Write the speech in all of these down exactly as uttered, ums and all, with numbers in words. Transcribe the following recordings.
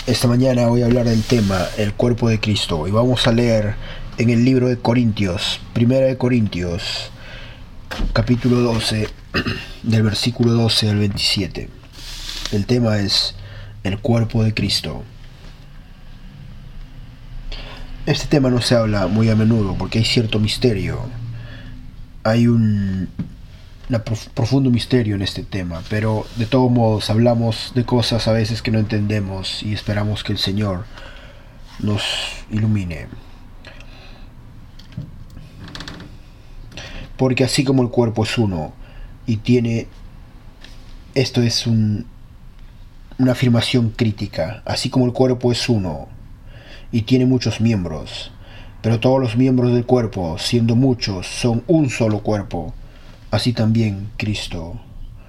Esta mañana voy a hablar del tema el cuerpo de Cristo y vamos a leer en el libro de Corintios, Primera de Corintios, capítulo doce, del versículo doce al veintisiete. El tema es el cuerpo de Cristo. Este tema no se habla muy a menudo porque hay cierto misterio. Hay un un profundo misterio en este tema, pero de todos modos hablamos de cosas a veces que no entendemos y esperamos que el Señor nos ilumine. Porque así como el cuerpo es uno y tiene, esto es un, una afirmación crítica, así como el cuerpo es uno y tiene muchos miembros, pero todos los miembros del cuerpo, siendo muchos, son un solo cuerpo, así también Cristo.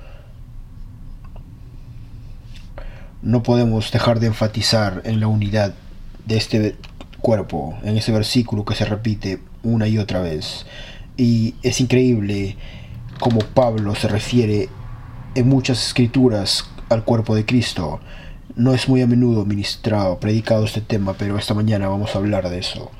No podemos dejar de enfatizar en la unidad de este cuerpo, en ese versículo que se repite una y otra vez. Y es increíble cómo Pablo se refiere en muchas escrituras al cuerpo de Cristo. No es muy a menudo ministrado, predicado este tema, pero esta mañana vamos a hablar de eso.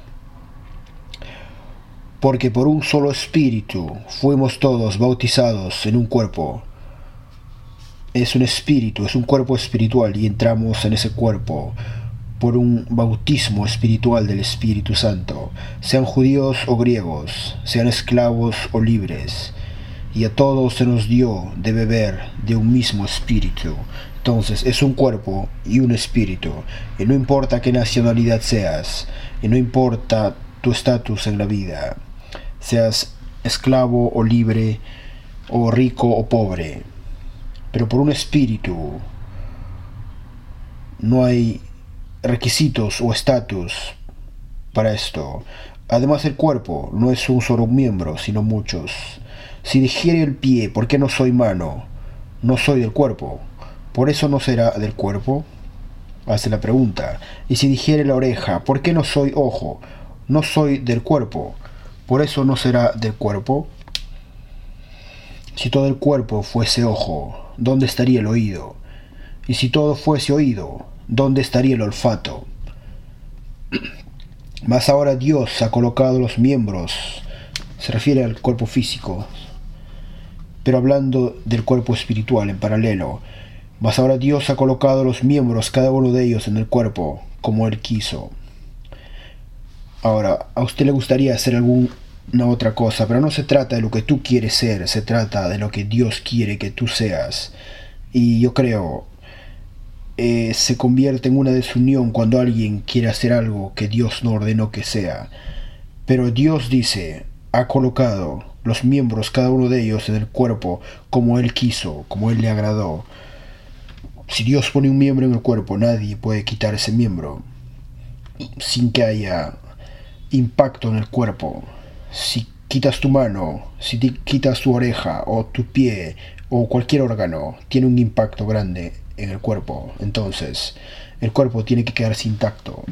Porque por un solo espíritu fuimos todos bautizados en un cuerpo. Es un espíritu, es un cuerpo espiritual y entramos en ese cuerpo por un bautismo espiritual del Espíritu Santo, sean judíos o griegos, sean esclavos o libres, y a todos se nos dio de beber de un mismo espíritu. Entonces es un cuerpo y un espíritu, y no importa qué nacionalidad seas, y no importa tu estatus en la vida, seas esclavo o libre, o rico o pobre, pero por un espíritu. No hay requisitos o estatus para esto. Además, el cuerpo no es un solo miembro, sino muchos. Si dijere el pie, ¿por qué no soy mano? No soy del cuerpo, ¿por eso no será del cuerpo? Hace la pregunta. Y si dijere la oreja, ¿por qué no soy ojo? No soy del cuerpo, ¿por eso no será del cuerpo? Si todo el cuerpo fuese ojo, ¿dónde estaría el oído? Y si todo fuese oído, ¿dónde estaría el olfato? Mas ahora Dios ha colocado los miembros, se refiere al cuerpo físico, pero hablando del cuerpo espiritual en paralelo. Mas ahora Dios ha colocado los miembros, cada uno de ellos, en el cuerpo, como Él quiso. Ahora, a usted le gustaría hacer alguna otra cosa, pero no se trata de lo que tú quieres ser, se trata de lo que Dios quiere que tú seas. Y yo creo, eh, se convierte en una desunión cuando alguien quiere hacer algo que Dios no ordenó que sea. Pero Dios dice, ha colocado los miembros, cada uno de ellos, en el cuerpo como Él quiso, como Él le agradó. Si Dios pone un miembro en el cuerpo, nadie puede quitar ese miembro sin que haya impacto en el cuerpo. Si quitas tu mano, si te quitas tu oreja o tu pie o cualquier órgano, tiene un impacto grande en el cuerpo. Entonces el cuerpo tiene que quedarse intacto,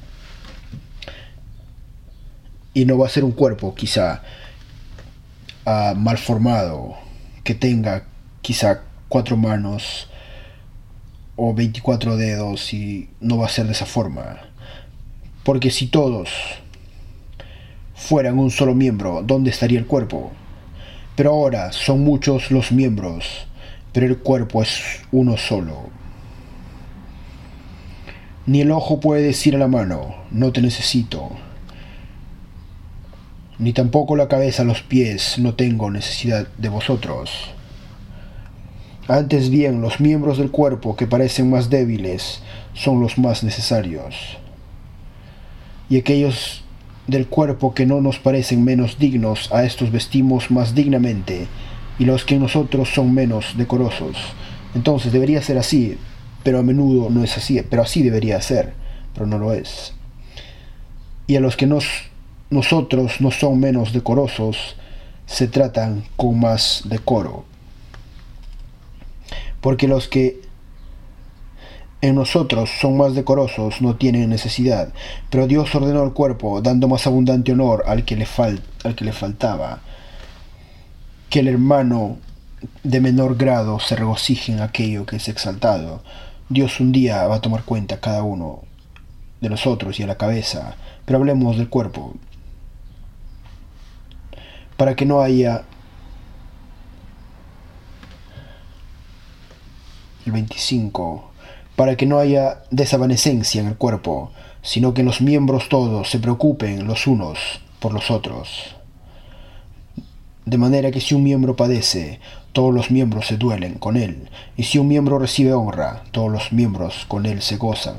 y no va a ser un cuerpo quizá uh, mal formado, que tenga quizá cuatro manos o veinticuatro dedos, y no va a ser de esa forma. Porque si todos fueran un solo miembro, ¿dónde estaría el cuerpo? Pero ahora son muchos los miembros, pero el cuerpo es uno solo. Ni el ojo puede decir a la mano, no te necesito, ni tampoco la cabeza a los pies, no tengo necesidad de vosotros. Antes bien, los miembros del cuerpo que parecen más débiles son los más necesarios, y aquellos del cuerpo que no nos parecen menos dignos, a estos vestimos más dignamente, y los que en nosotros son menos decorosos. Entonces debería ser así, pero a menudo no es así, pero así debería ser, pero no lo es. Y a los que nos, nosotros no son menos decorosos, se tratan con más decoro. Porque los que en nosotros son más decorosos no tienen necesidad, pero Dios ordenó el cuerpo, dando más abundante honor al que le, fal- al que le faltaba, que el hermano de menor grado se regocije en aquello que es exaltado, Dios un día va a tomar cuenta a cada uno de nosotros y a la cabeza, pero hablemos del cuerpo, para que no haya el veinticinco, para que no haya desavanecencia en el cuerpo, sino que los miembros todos se preocupen los unos por los otros. De manera que si un miembro padece, todos los miembros se duelen con él, y si un miembro recibe honra, todos los miembros con él se gozan.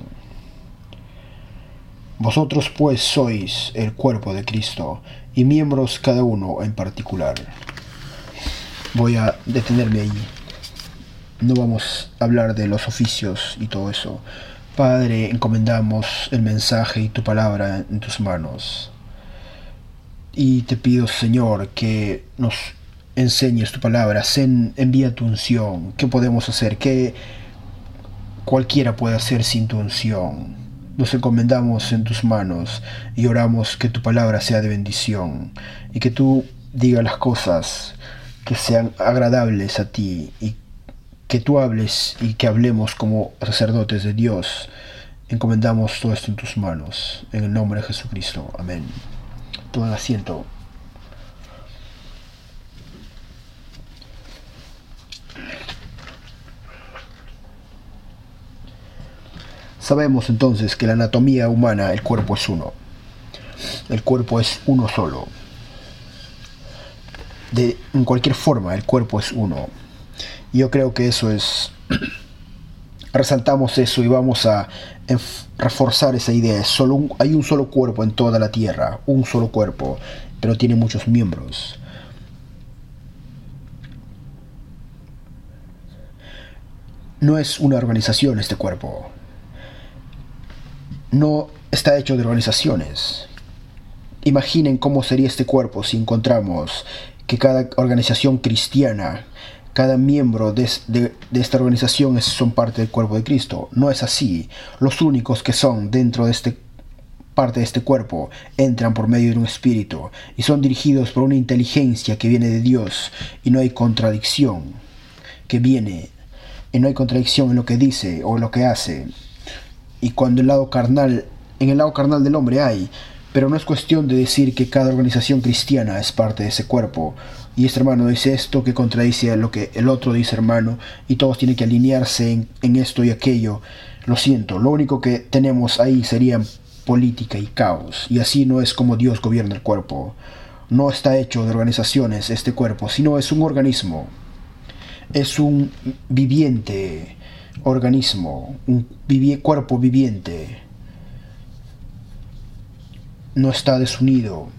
Vosotros pues sois el cuerpo de Cristo, y miembros cada uno en particular. Voy a detenerme ahí. No vamos a hablar de los oficios y todo eso. Padre, encomendamos el mensaje y tu palabra en tus manos. Y te pido, Señor, que nos enseñes tu palabra. Sen, envía tu unción. ¿Qué podemos hacer? ¿Qué cualquiera puede hacer sin tu unción? Nos encomendamos en tus manos y oramos que tu palabra sea de bendición y que tú digas las cosas que sean agradables a ti y que tú hables y que hablemos como sacerdotes de Dios. Encomendamos todo esto en tus manos, en el nombre de Jesucristo. Amén. Tomen asiento. Sabemos entonces que la anatomía humana, el cuerpo es uno. El cuerpo es uno solo. De, en cualquier forma, el cuerpo es uno. Yo creo que eso es... Resaltamos eso y vamos a reforzar esa idea. Solo un, hay un solo cuerpo en toda la tierra, un solo cuerpo, pero tiene muchos miembros. No es una organización este cuerpo. No está hecho de organizaciones. Imaginen cómo sería este cuerpo si encontramos que cada organización cristiana, cada miembro de, de, de esta organización es, son parte del cuerpo de Cristo. No es así. Los únicos que son dentro de este parte de este cuerpo entran por medio de un espíritu y son dirigidos por una inteligencia que viene de Dios, y no hay contradicción que viene, y no hay contradicción en lo que dice o en lo que hace. Y cuando el lado carnal, en el lado carnal del hombre hay, pero no es cuestión de decir que cada organización cristiana es parte de ese cuerpo. Y este hermano dice esto que contradice a lo que el otro dice, hermano, y todos tienen que alinearse en, en esto y aquello. Lo siento, lo único que tenemos ahí sería política y caos, y así no es como Dios gobierna el cuerpo. No está hecho de organizaciones este cuerpo, sino es un organismo. Es un viviente organismo, un vivi- cuerpo viviente. No está desunido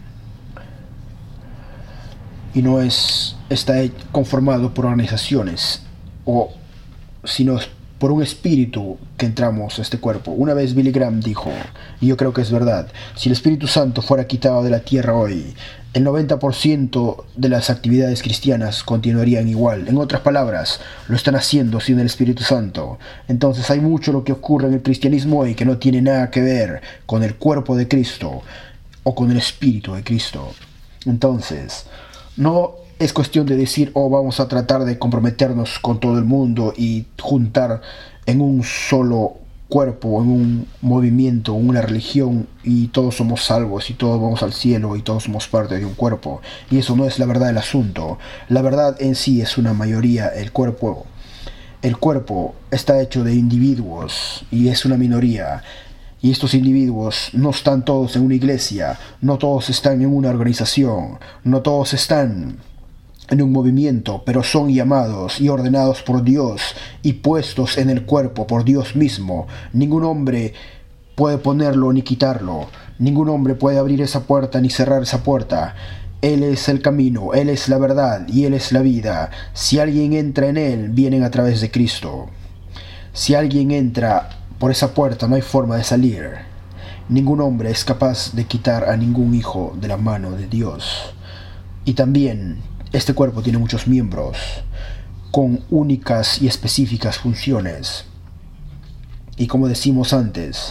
y no es está conformado por organizaciones, o sino por un espíritu que entramos a este cuerpo. Una vez Billy Graham dijo, y yo creo que es verdad, si el Espíritu Santo fuera quitado de la tierra hoy, el noventa por ciento de las actividades cristianas continuarían igual. En otras palabras, lo están haciendo sin el Espíritu Santo. Entonces hay mucho lo que ocurre en el cristianismo hoy que no tiene nada que ver con el cuerpo de Cristo o con el Espíritu de Cristo. Entonces, no es cuestión de decir, oh, vamos a tratar de comprometernos con todo el mundo y juntar en un solo cuerpo, en un movimiento, en una religión, y todos somos salvos y todos vamos al cielo y todos somos parte de un cuerpo. Y eso no es la verdad del asunto. La verdad en sí es una mayoría. El cuerpo, el cuerpo está hecho de individuos y es una minoría. Y estos individuos no están todos en una iglesia, no todos están en una organización, no todos están en un movimiento, pero son llamados y ordenados por Dios y puestos en el cuerpo por Dios mismo. Ningún hombre puede ponerlo ni quitarlo. Ningún hombre puede abrir esa puerta ni cerrar esa puerta. Él es el camino, Él es la verdad y Él es la vida. Si alguien entra en Él, vienen a través de Cristo. Si alguien entra por esa puerta, no hay forma de salir. Ningún hombre es capaz de quitar a ningún hijo de la mano de Dios. Y también este cuerpo tiene muchos miembros con únicas y específicas funciones. Y como decimos antes,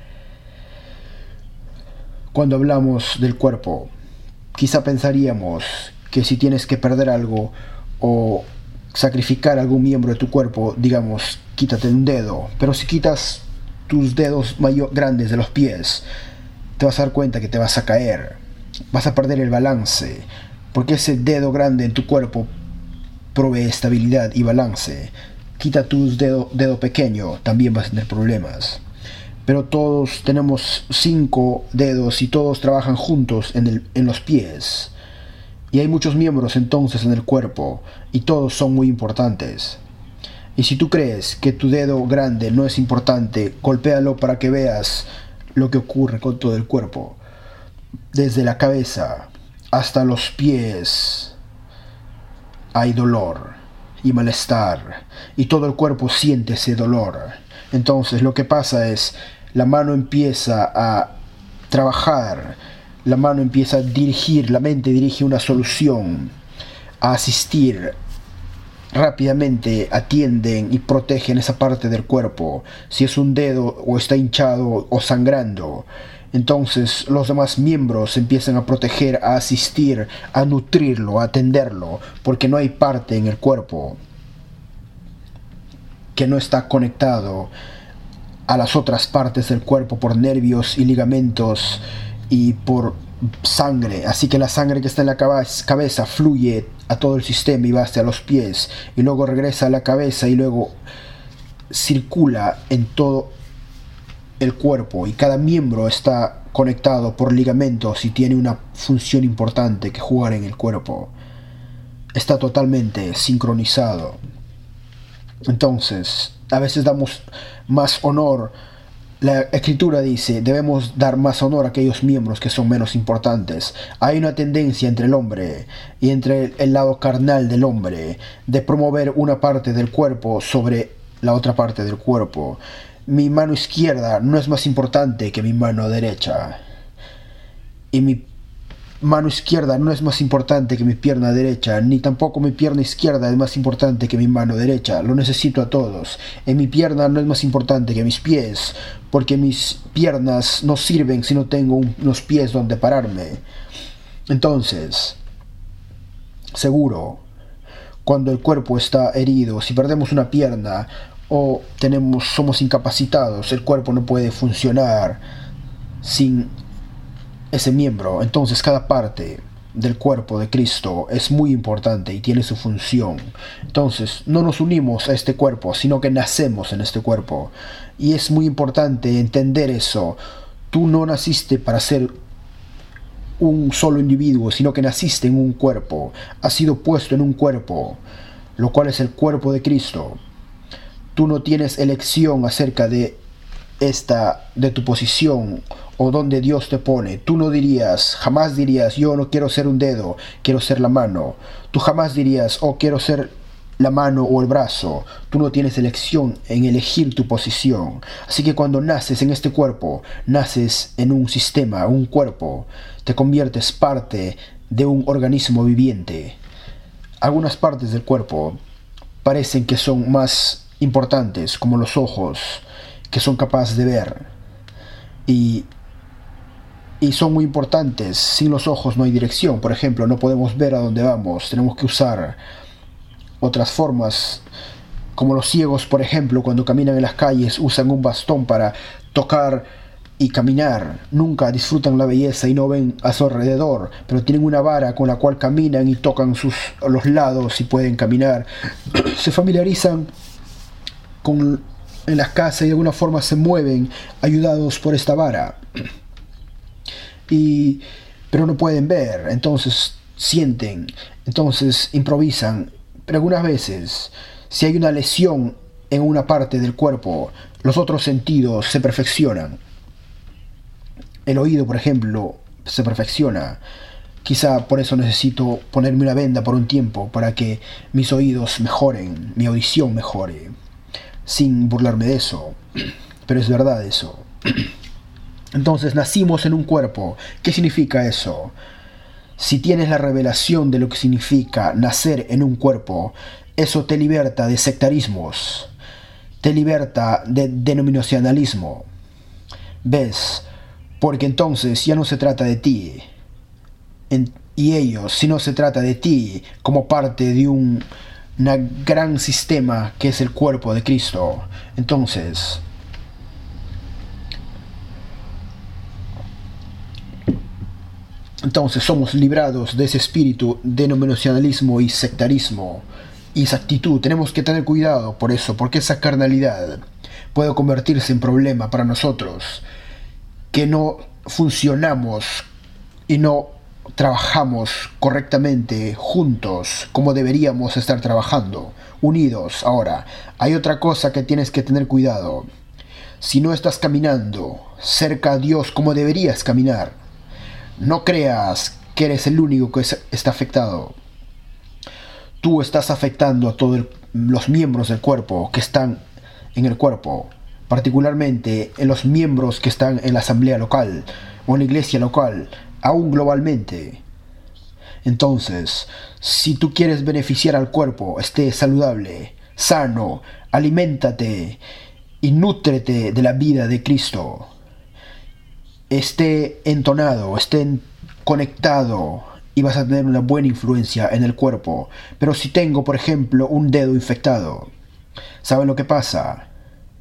cuando hablamos del cuerpo, quizá pensaríamos que si tienes que perder algo o sacrificar algún miembro de tu cuerpo, digamos, quítate un dedo, pero si quitas tus dedos mayor, grandes de los pies, te vas a dar cuenta que te vas a caer, vas a perder el balance, porque ese dedo grande en tu cuerpo provee estabilidad y balance. Quita tu dedo, dedo pequeño, también vas a tener problemas. Pero todos tenemos cinco dedos y todos trabajan juntos en, el, en los pies. Y hay muchos miembros entonces en el cuerpo, y todos son muy importantes. Y si tú crees que tu dedo grande no es importante, golpéalo para que veas lo que ocurre con todo el cuerpo. Desde la cabeza hasta los pies hay dolor y malestar, y todo el cuerpo siente ese dolor. Entonces lo que pasa es, la mano empieza a trabajar, la mano empieza a dirigir, la mente dirige una solución, a asistir. Rápidamente atienden y protegen esa parte del cuerpo. Si es un dedo o está hinchado o sangrando, entonces los demás miembros empiezan a proteger, a asistir, a nutrirlo, a atenderlo, porque no hay parte en el cuerpo que no está conectado a las otras partes del cuerpo por nervios y ligamentos y por sangre. Así que la sangre que está en la cabeza fluye a todo el sistema y va hacia los pies, y luego regresa a la cabeza y luego circula en todo el cuerpo, y cada miembro está conectado por ligamentos y tiene una función importante que jugar en el cuerpo. Está totalmente sincronizado. Entonces, a veces damos más honor. La escritura dice, debemos dar más honor a aquellos miembros que son menos importantes. Hay una tendencia entre el hombre y entre el lado carnal del hombre de promover una parte del cuerpo sobre la otra parte del cuerpo. Mi mano izquierda no es más importante que mi mano derecha, y mi mano izquierda no es más importante que mi pierna derecha, ni tampoco mi pierna izquierda es más importante que mi mano derecha. Lo necesito a todos. En mi pierna no es más importante que mis pies, porque mis piernas no sirven si no tengo unos pies donde pararme. Entonces, seguro, cuando el cuerpo está herido, si perdemos una pierna o tenemos, somos incapacitados, el cuerpo no puede funcionar sin ese miembro. Entonces cada parte del cuerpo de Cristo es muy importante y tiene su función. Entonces no nos unimos a este cuerpo, sino que nacemos en este cuerpo, y es muy importante entender eso. Tú no naciste para ser un solo individuo, sino que naciste en un cuerpo, has sido puesto en un cuerpo, lo cual es el cuerpo de Cristo. Tú no tienes elección acerca de esta, de tu posición o donde Dios te pone. Tú no dirías, jamás dirías, yo no quiero ser un dedo, quiero ser la mano. Tú jamás dirías, oh, quiero ser la mano o el brazo. Tú no tienes elección en elegir tu posición. Así que cuando naces en este cuerpo, naces en un sistema, un cuerpo, te conviertes parte de un organismo viviente. Algunas partes del cuerpo parecen que son más importantes, como los ojos, que son capaces de ver, y, y son muy importantes. Sin los ojos no hay dirección. Por ejemplo, no podemos ver a dónde vamos, tenemos que usar otras formas, como los ciegos, por ejemplo, cuando caminan en las calles usan un bastón para tocar y caminar. Nunca disfrutan la belleza y no ven a su alrededor, pero tienen una vara con la cual caminan y tocan sus, los lados y pueden caminar. Se familiarizan con en las casas y de alguna forma se mueven ayudados por esta vara, y pero no pueden ver, entonces sienten, entonces improvisan. Pero algunas veces, si hay una lesión en una parte del cuerpo, los otros sentidos se perfeccionan. El oído, por ejemplo, se perfecciona. Quizá por eso necesito ponerme una venda por un tiempo, para que mis oídos mejoren, mi audición mejore, sin burlarme de eso, pero es verdad eso. Entonces nacimos en un cuerpo. ¿Qué significa eso? Si tienes la revelación de lo que significa nacer en un cuerpo, eso te liberta de sectarismos, te liberta de denominacionalismo. ¿Ves? Porque entonces ya no se trata de ti en, y ellos, sino se trata de ti como parte de un un gran sistema que es el cuerpo de Cristo. Entonces, entonces somos librados de ese espíritu de denominacionalismo y sectarismo y esa actitud. Tenemos que tener cuidado por eso, porque esa carnalidad puede convertirse en problema para nosotros, que no funcionamos y no trabajamos correctamente juntos como deberíamos estar trabajando, unidos. Ahora, hay otra cosa que tienes que tener cuidado. Si no estás caminando cerca a Dios como deberías caminar, no creas que eres el único que está afectado. Tú estás afectando a todos los miembros del cuerpo que están en el cuerpo, particularmente en los miembros que están en la asamblea local o en la iglesia local, aún globalmente. Entonces, si tú quieres beneficiar al cuerpo, esté saludable, sano, aliméntate y nútrete de la vida de Cristo. Esté entonado, esté conectado y vas a tener una buena influencia en el cuerpo. Pero si tengo, por ejemplo, un dedo infectado, ¿saben lo que pasa?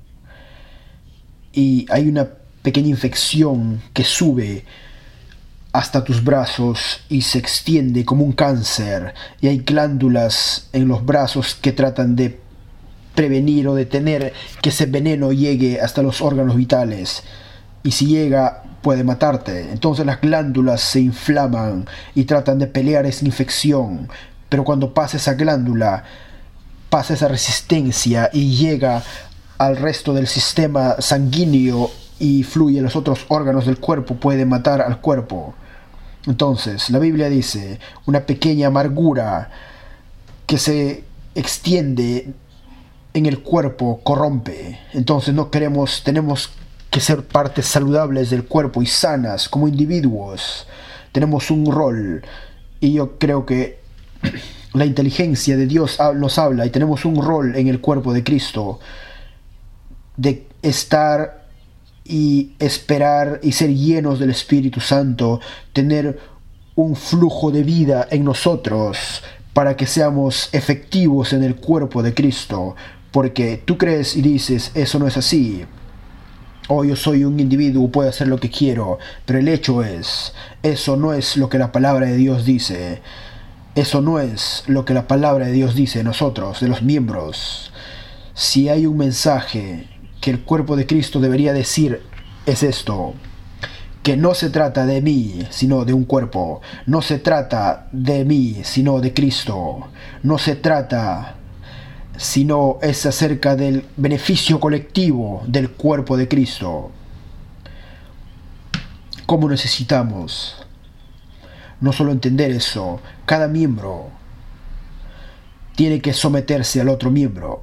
Y hay una pequeña infección que sube hasta tus brazos y se extiende como un cáncer, y hay glándulas en los brazos que tratan de prevenir o detener que ese veneno llegue hasta los órganos vitales, y si llega puede matarte. Entonces las glándulas se inflaman y tratan de pelear esa infección, pero cuando pasa esa glándula, pasa esa resistencia y llega al resto del sistema sanguíneo y fluye a los otros órganos del cuerpo, puede matar al cuerpo. Entonces la Biblia dice, una pequeña amargura que se extiende en el cuerpo corrompe. Entonces no queremos, tenemos que ser partes saludables del cuerpo y sanas como individuos. Tenemos un rol, y yo creo que la inteligencia de Dios nos habla, y tenemos un rol en el cuerpo de Cristo de estar y esperar y ser llenos del Espíritu Santo, tener un flujo de vida en nosotros para que seamos efectivos en el cuerpo de Cristo. Porque tú crees y dices, eso no es así, o yo soy un individuo, puedo hacer lo que quiero, pero el hecho es, eso no es lo que la palabra de Dios dice. Eso no es lo que la palabra de Dios dice de nosotros, de los miembros. Si hay un mensaje que el cuerpo de Cristo debería decir, es esto: que no se trata de mí, sino de un cuerpo. No se trata de mí, sino de Cristo. No se trata, sino es acerca del beneficio colectivo del cuerpo de Cristo. ¿Cómo necesitamos no solo entender eso? Cada miembro tiene que someterse al otro miembro.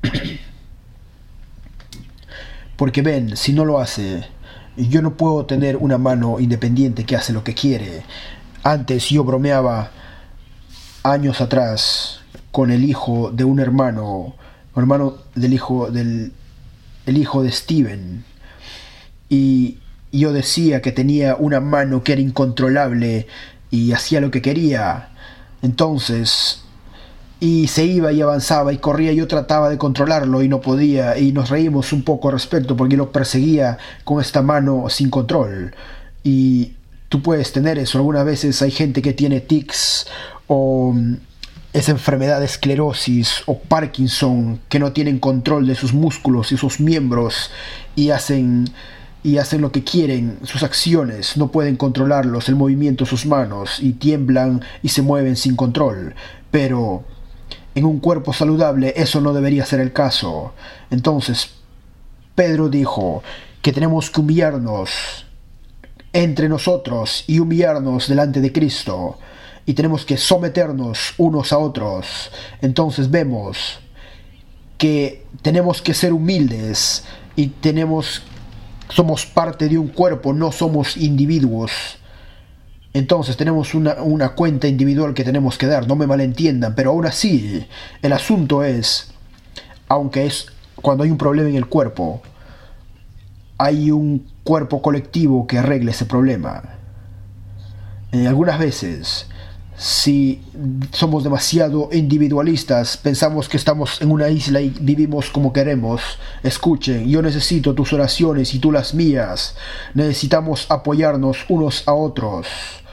Porque ven, si no lo hace, yo no puedo tener una mano independiente que hace lo que quiere. Antes yo bromeaba años atrás con el hijo de un hermano, hermano del hijo del el hijo de Steven, y yo decía que tenía una mano que era incontrolable y hacía lo que quería. Entonces, y se iba y avanzaba y corría, yo trataba de controlarlo y no podía, y nos reímos un poco al respecto porque lo perseguía con esta mano sin control. Y tú puedes tener eso. Algunas veces hay gente que tiene tics o esa enfermedad de esclerosis o Parkinson, que no tienen control de sus músculos y sus miembros y hacen y hacen lo que quieren, sus acciones no pueden controlarlos, el movimiento de sus manos, y tiemblan y se mueven sin control. Pero en un cuerpo saludable eso no debería ser el caso. Entonces Pedro dijo que tenemos que humillarnos entre nosotros y humillarnos delante de Cristo, y tenemos que someternos unos a otros. Entonces vemos que tenemos que ser humildes y tenemos somos parte de un cuerpo, no somos individuos. Entonces tenemos una, una cuenta individual que tenemos que dar, no me malentiendan, pero aún así el asunto es, aunque es cuando hay un problema en el cuerpo, hay un cuerpo colectivo que arregle ese problema. Eh, algunas veces Si somos demasiado individualistas, pensamos que estamos en una isla y vivimos como queremos. Escuchen, yo necesito tus oraciones y tú las mías. Necesitamos apoyarnos unos a otros.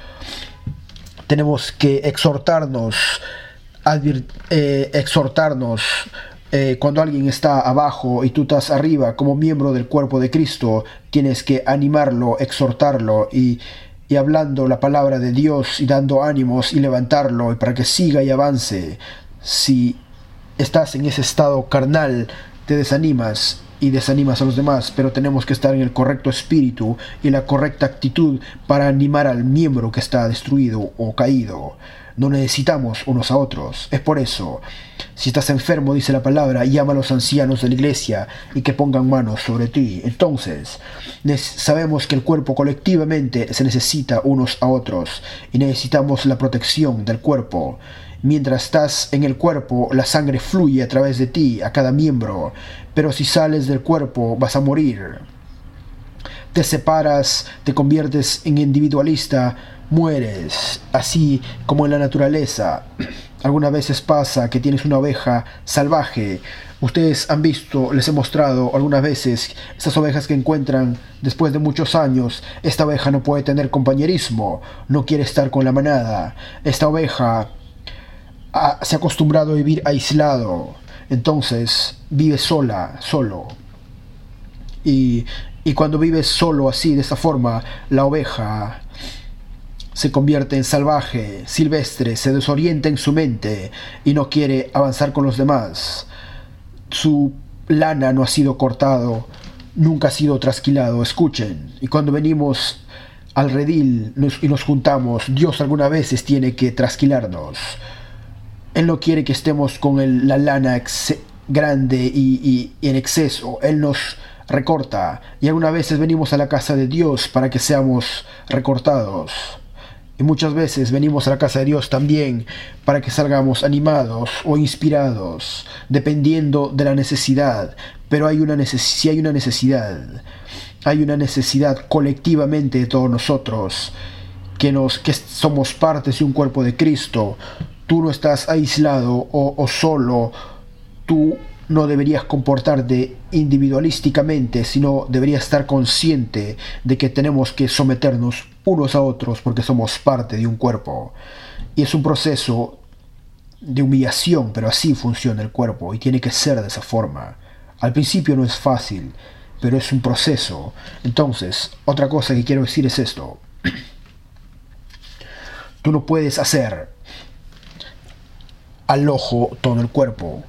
Tenemos que exhortarnos, advir- eh, exhortarnos eh, cuando alguien está abajo y tú estás arriba como miembro del cuerpo de Cristo. Tienes que animarlo, exhortarlo y y hablando la palabra de Dios y dando ánimos y levantarlo y para que siga y avance. Si estás en ese estado carnal, te desanimas y desanimas a los demás, pero tenemos que estar en el correcto espíritu y la correcta actitud para animar al miembro que está destruido o caído. No necesitamos unos a otros. Es por eso, si estás enfermo, dice la palabra, llama a los ancianos de la iglesia y que pongan manos sobre ti. Entonces, sabemos que el cuerpo colectivamente se necesita unos a otros y necesitamos la protección del cuerpo. Mientras estás en el cuerpo, la sangre fluye a través de ti, a cada miembro, pero si sales del cuerpo vas a morir. Te separas, te conviertes en individualista, mueres, así como en la naturaleza. Algunas veces pasa que tienes una oveja salvaje. Ustedes han visto, les he mostrado algunas veces estas ovejas que encuentran después de muchos años. Esta oveja no puede tener compañerismo, no quiere estar con la manada. Esta oveja ha, se ha acostumbrado a vivir aislado, entonces vive sola, solo. Y, y cuando vives solo así, de esta forma, la oveja se convierte en salvaje, silvestre, se desorienta en su mente y no quiere avanzar con los demás. Su lana no ha sido cortado, nunca ha sido trasquilado. Escuchen, y cuando venimos al redil nos, y nos juntamos, Dios algunas veces tiene que trasquilarnos. Él no quiere que estemos con el, la lana ex, grande y, y, y en exceso. Él nos recorta y algunas veces venimos a la casa de Dios para que seamos recortados. Y muchas veces venimos a la casa de Dios también para que salgamos animados o inspirados, dependiendo de la necesidad. Pero hay una neces- si hay una necesidad, hay una necesidad colectivamente de todos nosotros, que, nos, que somos partes de un cuerpo de Cristo. Tú no estás aislado o, o solo, tú no deberías comportarte individualísticamente, sino deberías estar consciente de que tenemos que someternos unos a otros porque somos parte de un cuerpo. Y es un proceso de humillación, pero así funciona el cuerpo y tiene que ser de esa forma. Al principio no es fácil, pero es un proceso. Entonces, otra cosa que quiero decir es esto. Tú no puedes hacer al ojo todo el cuerpo.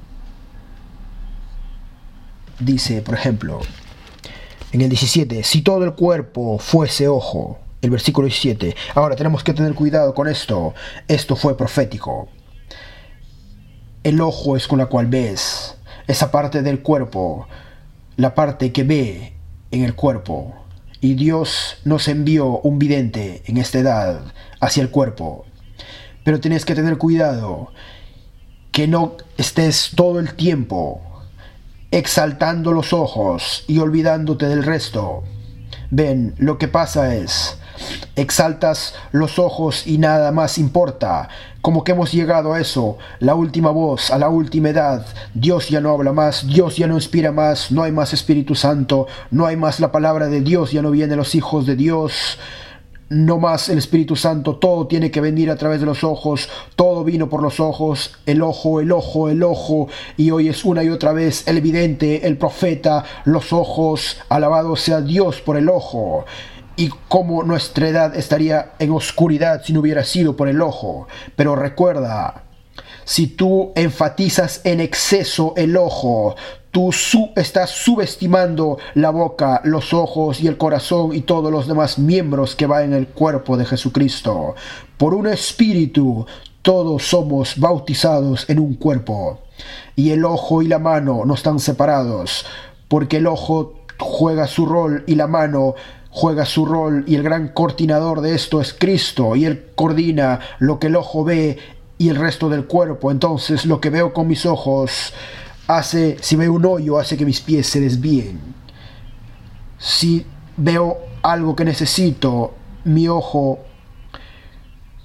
Dice, por ejemplo, en el diecisiete, si todo el cuerpo fuese ojo, el versículo diecisiete. Ahora tenemos que tener cuidado con esto. Esto fue profético. El ojo es con la cual ves, esa parte del cuerpo, la parte que ve en el cuerpo. Y Dios nos envió un vidente en esta edad hacia el cuerpo. Pero tienes que tener cuidado que no estés todo el tiempo exaltando los ojos y olvidándote del resto. Ven, lo que pasa es, exaltas los ojos y nada más importa. Como que hemos llegado a eso, la última voz, a la última edad. Dios ya no habla más, Dios ya no inspira más, no hay más Espíritu Santo, no hay más la palabra de Dios, ya no vienen los hijos de Dios. No más el Espíritu Santo, todo tiene que venir a través de los ojos, todo vino por los ojos, el ojo, el ojo, el ojo, y hoy es una y otra vez el vidente, el profeta, los ojos, alabado sea Dios por el ojo. Y cómo nuestra edad estaría en oscuridad si no hubiera sido por el ojo. Pero recuerda, si tú enfatizas en exceso el ojo, tú su- estás subestimando la boca, los ojos y el corazón y todos los demás miembros que van en el cuerpo de Jesucristo. Por un espíritu, todos somos bautizados en un cuerpo. Y el ojo y la mano no están separados, porque el ojo juega su rol y la mano juega su rol, y el gran coordinador de esto es Cristo, y Él coordina lo que el ojo ve y el resto del cuerpo. Entonces lo que veo con mis ojos hace, si veo un hoyo, hace que mis pies se desvíen. Si veo algo que necesito, mi ojo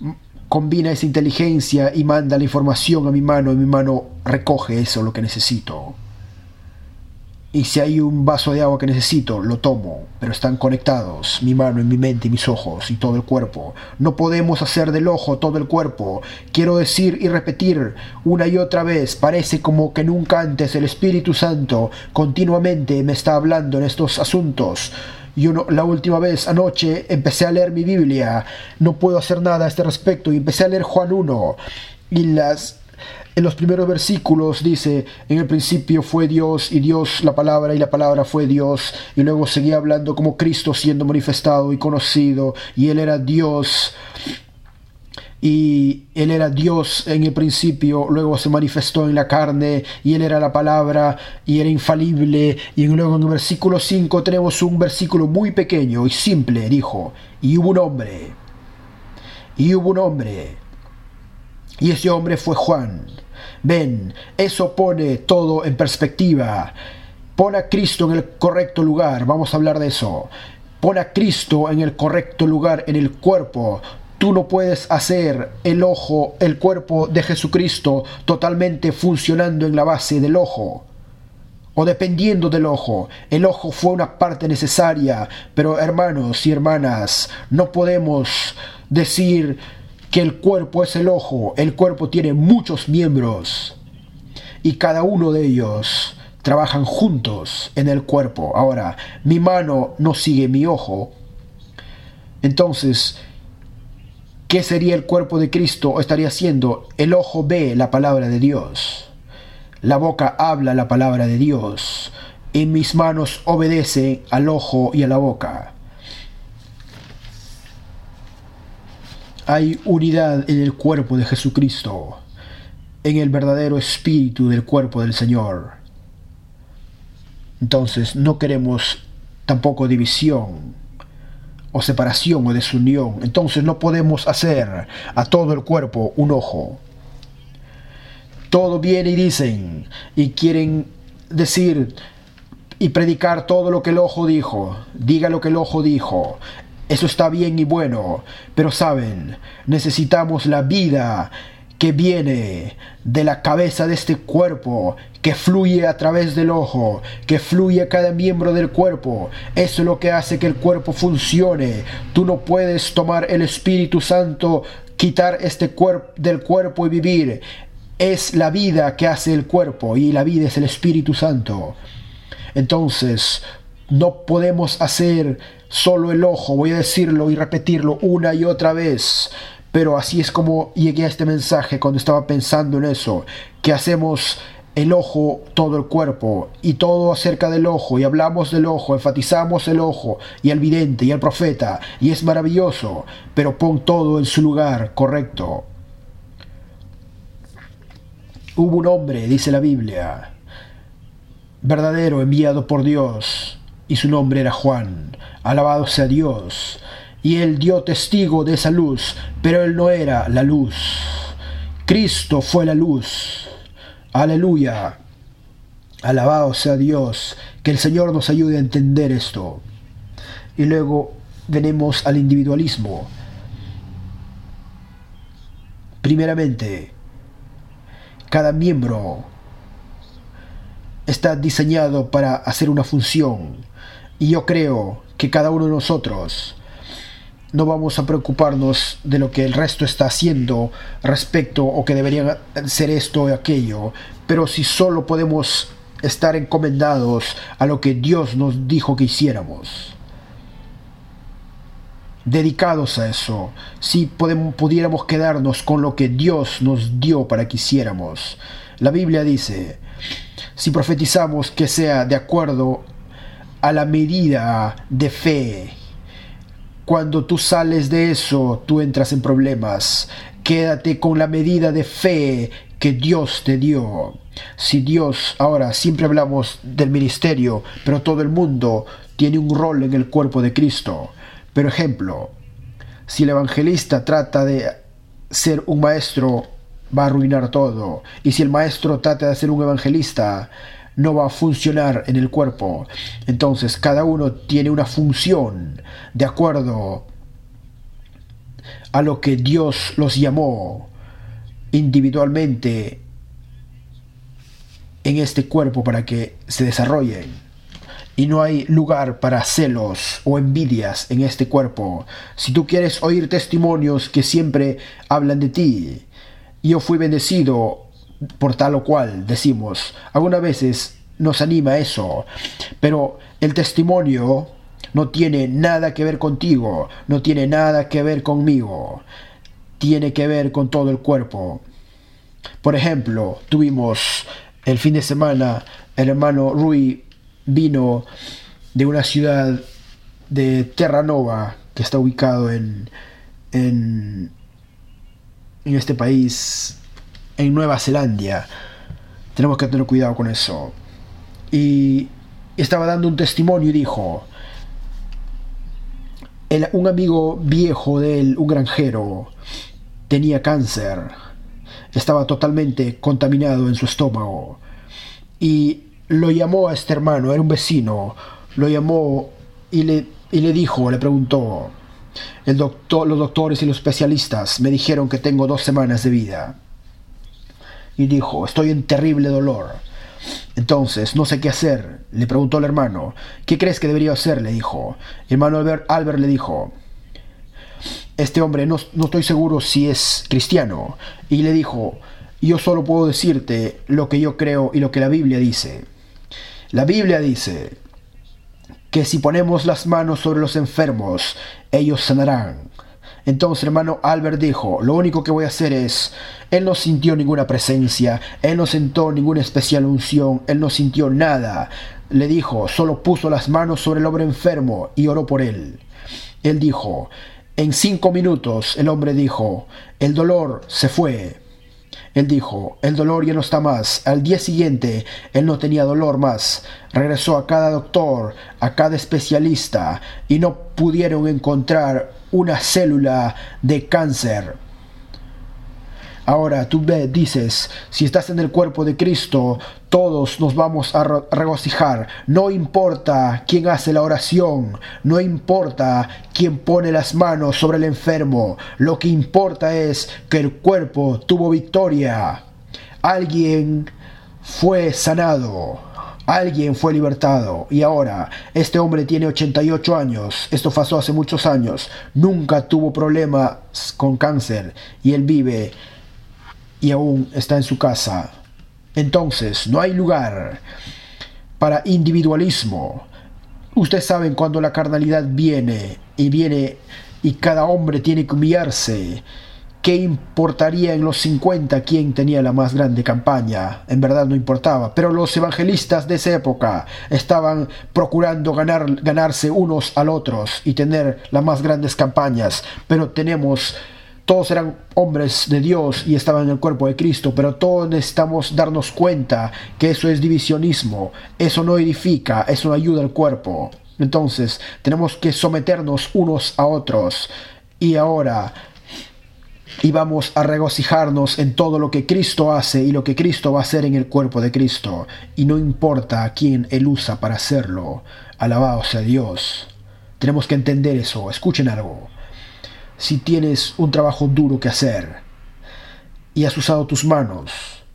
combina esa inteligencia y manda la información a mi mano y mi mano recoge eso, lo que necesito. Y si hay un vaso de agua que necesito, lo tomo, pero están conectados, mi mano, mi mente y mis ojos y todo el cuerpo. No podemos hacer del ojo todo el cuerpo. Quiero decir y repetir una y otra vez, parece como que nunca antes el Espíritu Santo continuamente me está hablando en estos asuntos. Yo no, la última vez anoche empecé a leer mi Biblia, no puedo hacer nada a este respecto, y empecé a leer Juan uno, y las... En los primeros versículos dice, en el principio fue Dios y Dios la palabra y la palabra fue Dios, y luego seguía hablando como Cristo siendo manifestado y conocido, y Él era Dios, y Él era Dios en el principio, luego se manifestó en la carne, y Él era la palabra, y era infalible, y luego en el versículo cinco tenemos un versículo muy pequeño y simple, dijo, y hubo un hombre, y hubo un hombre, y ese hombre fue Juan. Ven, eso pone todo en perspectiva. Pon a Cristo en el correcto lugar. Vamos a hablar de eso. Pon a Cristo en el correcto lugar, en el cuerpo. Tú no puedes hacer el ojo, el cuerpo de Jesucristo totalmente funcionando en la base del ojo, o dependiendo del ojo. El ojo fue una parte necesaria, pero hermanos y hermanas, no podemos decir que el cuerpo es el ojo. El cuerpo tiene muchos miembros y cada uno de ellos trabajan juntos en el cuerpo. Ahora, mi mano no sigue mi ojo. Entonces, ¿qué sería el cuerpo de Cristo? Estaría siendo, el ojo ve la palabra de Dios, la boca habla la palabra de Dios, y mis manos obedecen al ojo y a la boca. Hay unidad en el cuerpo de Jesucristo, en el verdadero espíritu del cuerpo del Señor. Entonces no queremos tampoco división o separación o desunión. Entonces no podemos hacer a todo el cuerpo un ojo. Todo viene y dicen y quieren decir y predicar todo lo que el ojo dijo. Diga lo que el ojo dijo. Eso está bien y bueno, pero saben, necesitamos la vida que viene de la cabeza de este cuerpo, que fluye a través del ojo, que fluye a cada miembro del cuerpo. Eso es lo que hace que el cuerpo funcione. Tú no puedes tomar el Espíritu Santo, quitar este cuerpo del cuerpo y vivir. Es la vida que hace el cuerpo, y la vida es el Espíritu Santo. Entonces, no podemos hacer solo el ojo. Voy a decirlo y repetirlo una y otra vez, pero así es como llegué a este mensaje cuando estaba pensando en eso, que hacemos el ojo todo el cuerpo, y todo acerca del ojo, y hablamos del ojo, enfatizamos el ojo, y el vidente, y el profeta, y es maravilloso, pero pon todo en su lugar correcto. Hubo un hombre, dice la Biblia, verdadero, enviado por Dios, y su nombre era Juan. Alabado sea Dios. Y él dio testigo de esa luz, pero él no era la luz. Cristo fue la luz. Aleluya. Alabado sea Dios. Que el Señor nos ayude a entender esto. Y luego venimos al individualismo. Primeramente, cada miembro está diseñado para hacer una función. Y yo creo que cada uno de nosotros no vamos a preocuparnos de lo que el resto está haciendo respecto, o que deberían ser esto o aquello, pero si solo podemos estar encomendados a lo que Dios nos dijo que hiciéramos, dedicados a eso, si podemos, pudiéramos quedarnos con lo que Dios nos dio para que hiciéramos. La Biblia dice, si profetizamos, que sea de acuerdo a la medida de fe. Cuando tú sales de eso, tú entras en problemas. Quédate con la medida de fe que Dios te dio. Si Dios, ahora siempre hablamos del ministerio, pero todo el mundo tiene un rol en el cuerpo de Cristo. Por ejemplo, si el evangelista trata de ser un maestro, va a arruinar todo. Y si el maestro trata de ser un evangelista, no va a funcionar en el cuerpo. Entonces cada uno tiene una función de acuerdo a lo que Dios los llamó individualmente en este cuerpo para que se desarrollen. Y no hay lugar para celos o envidias en este cuerpo. Si tú quieres oír testimonios que siempre hablan de ti, yo fui bendecido por tal o cual, decimos. Algunas veces nos anima eso, pero el testimonio no tiene nada que ver contigo, no tiene nada que ver conmigo, tiene que ver con todo el cuerpo. Por ejemplo, tuvimos el fin de semana, el hermano Rui vino de una ciudad de Terranova que está ubicado en, en, en este país, en Nueva Zelanda. Tenemos que tener cuidado con eso. Y estaba dando un testimonio y dijo, el, un amigo viejo de él, un granjero, tenía cáncer, estaba totalmente contaminado en su estómago, y lo llamó a este hermano, era un vecino, lo llamó y le, y le dijo, le preguntó, el doctor, los doctores y los especialistas me dijeron que tengo dos semanas de vida. Y dijo, estoy en terrible dolor. Entonces, no sé qué hacer. Le preguntó al hermano, ¿qué crees que debería hacer? Le dijo. El hermano Albert, Albert le dijo, este hombre no, no estoy seguro si es cristiano. Y le dijo, yo solo puedo decirte lo que yo creo y lo que la Biblia dice. La Biblia dice que si ponemos las manos sobre los enfermos, ellos sanarán. Entonces el hermano Albert dijo, lo único que voy a hacer es, él no sintió ninguna presencia, él no sentó ninguna especial unción, él no sintió nada. Le dijo, solo puso las manos sobre el hombre enfermo y oró por él. Él dijo, en cinco minutos el hombre dijo, el dolor se fue. Él dijo, el dolor ya no está más. Al día siguiente, él no tenía dolor más. Regresó a cada doctor, a cada especialista, y no pudieron encontrar una célula de cáncer. Ahora tú ves, dices, si estás en el cuerpo de Cristo, todos nos vamos a regocijar. No importa quién hace la oración, no importa quién pone las manos sobre el enfermo. Lo que importa es que el cuerpo tuvo victoria. Alguien fue sanado, alguien fue libertado. Y ahora, este hombre tiene ochenta y ocho años. Esto pasó hace muchos años. Nunca tuvo problemas con cáncer. Y él vive y aún está en su casa. Entonces, no hay lugar para individualismo. Ustedes saben cuando la carnalidad viene y viene y cada hombre tiene que humillarse. ¿Qué importaría en los cincuenta quién tenía la más grande campaña? En verdad no importaba. Pero los evangelistas de esa época estaban procurando ganar, ganarse unos al otros y tener las más grandes campañas. Pero tenemos... Todos eran hombres de Dios y estaban en el cuerpo de Cristo, pero todos necesitamos darnos cuenta que eso es divisionismo, eso no edifica, eso no ayuda al cuerpo. Entonces, tenemos que someternos unos a otros. Y ahora, y vamos a regocijarnos en todo lo que Cristo hace y lo que Cristo va a hacer en el cuerpo de Cristo. Y no importa a quién Él usa para hacerlo. Alabado sea Dios. Tenemos que entender eso. Escuchen algo. Si tienes un trabajo duro que hacer y has usado tus manos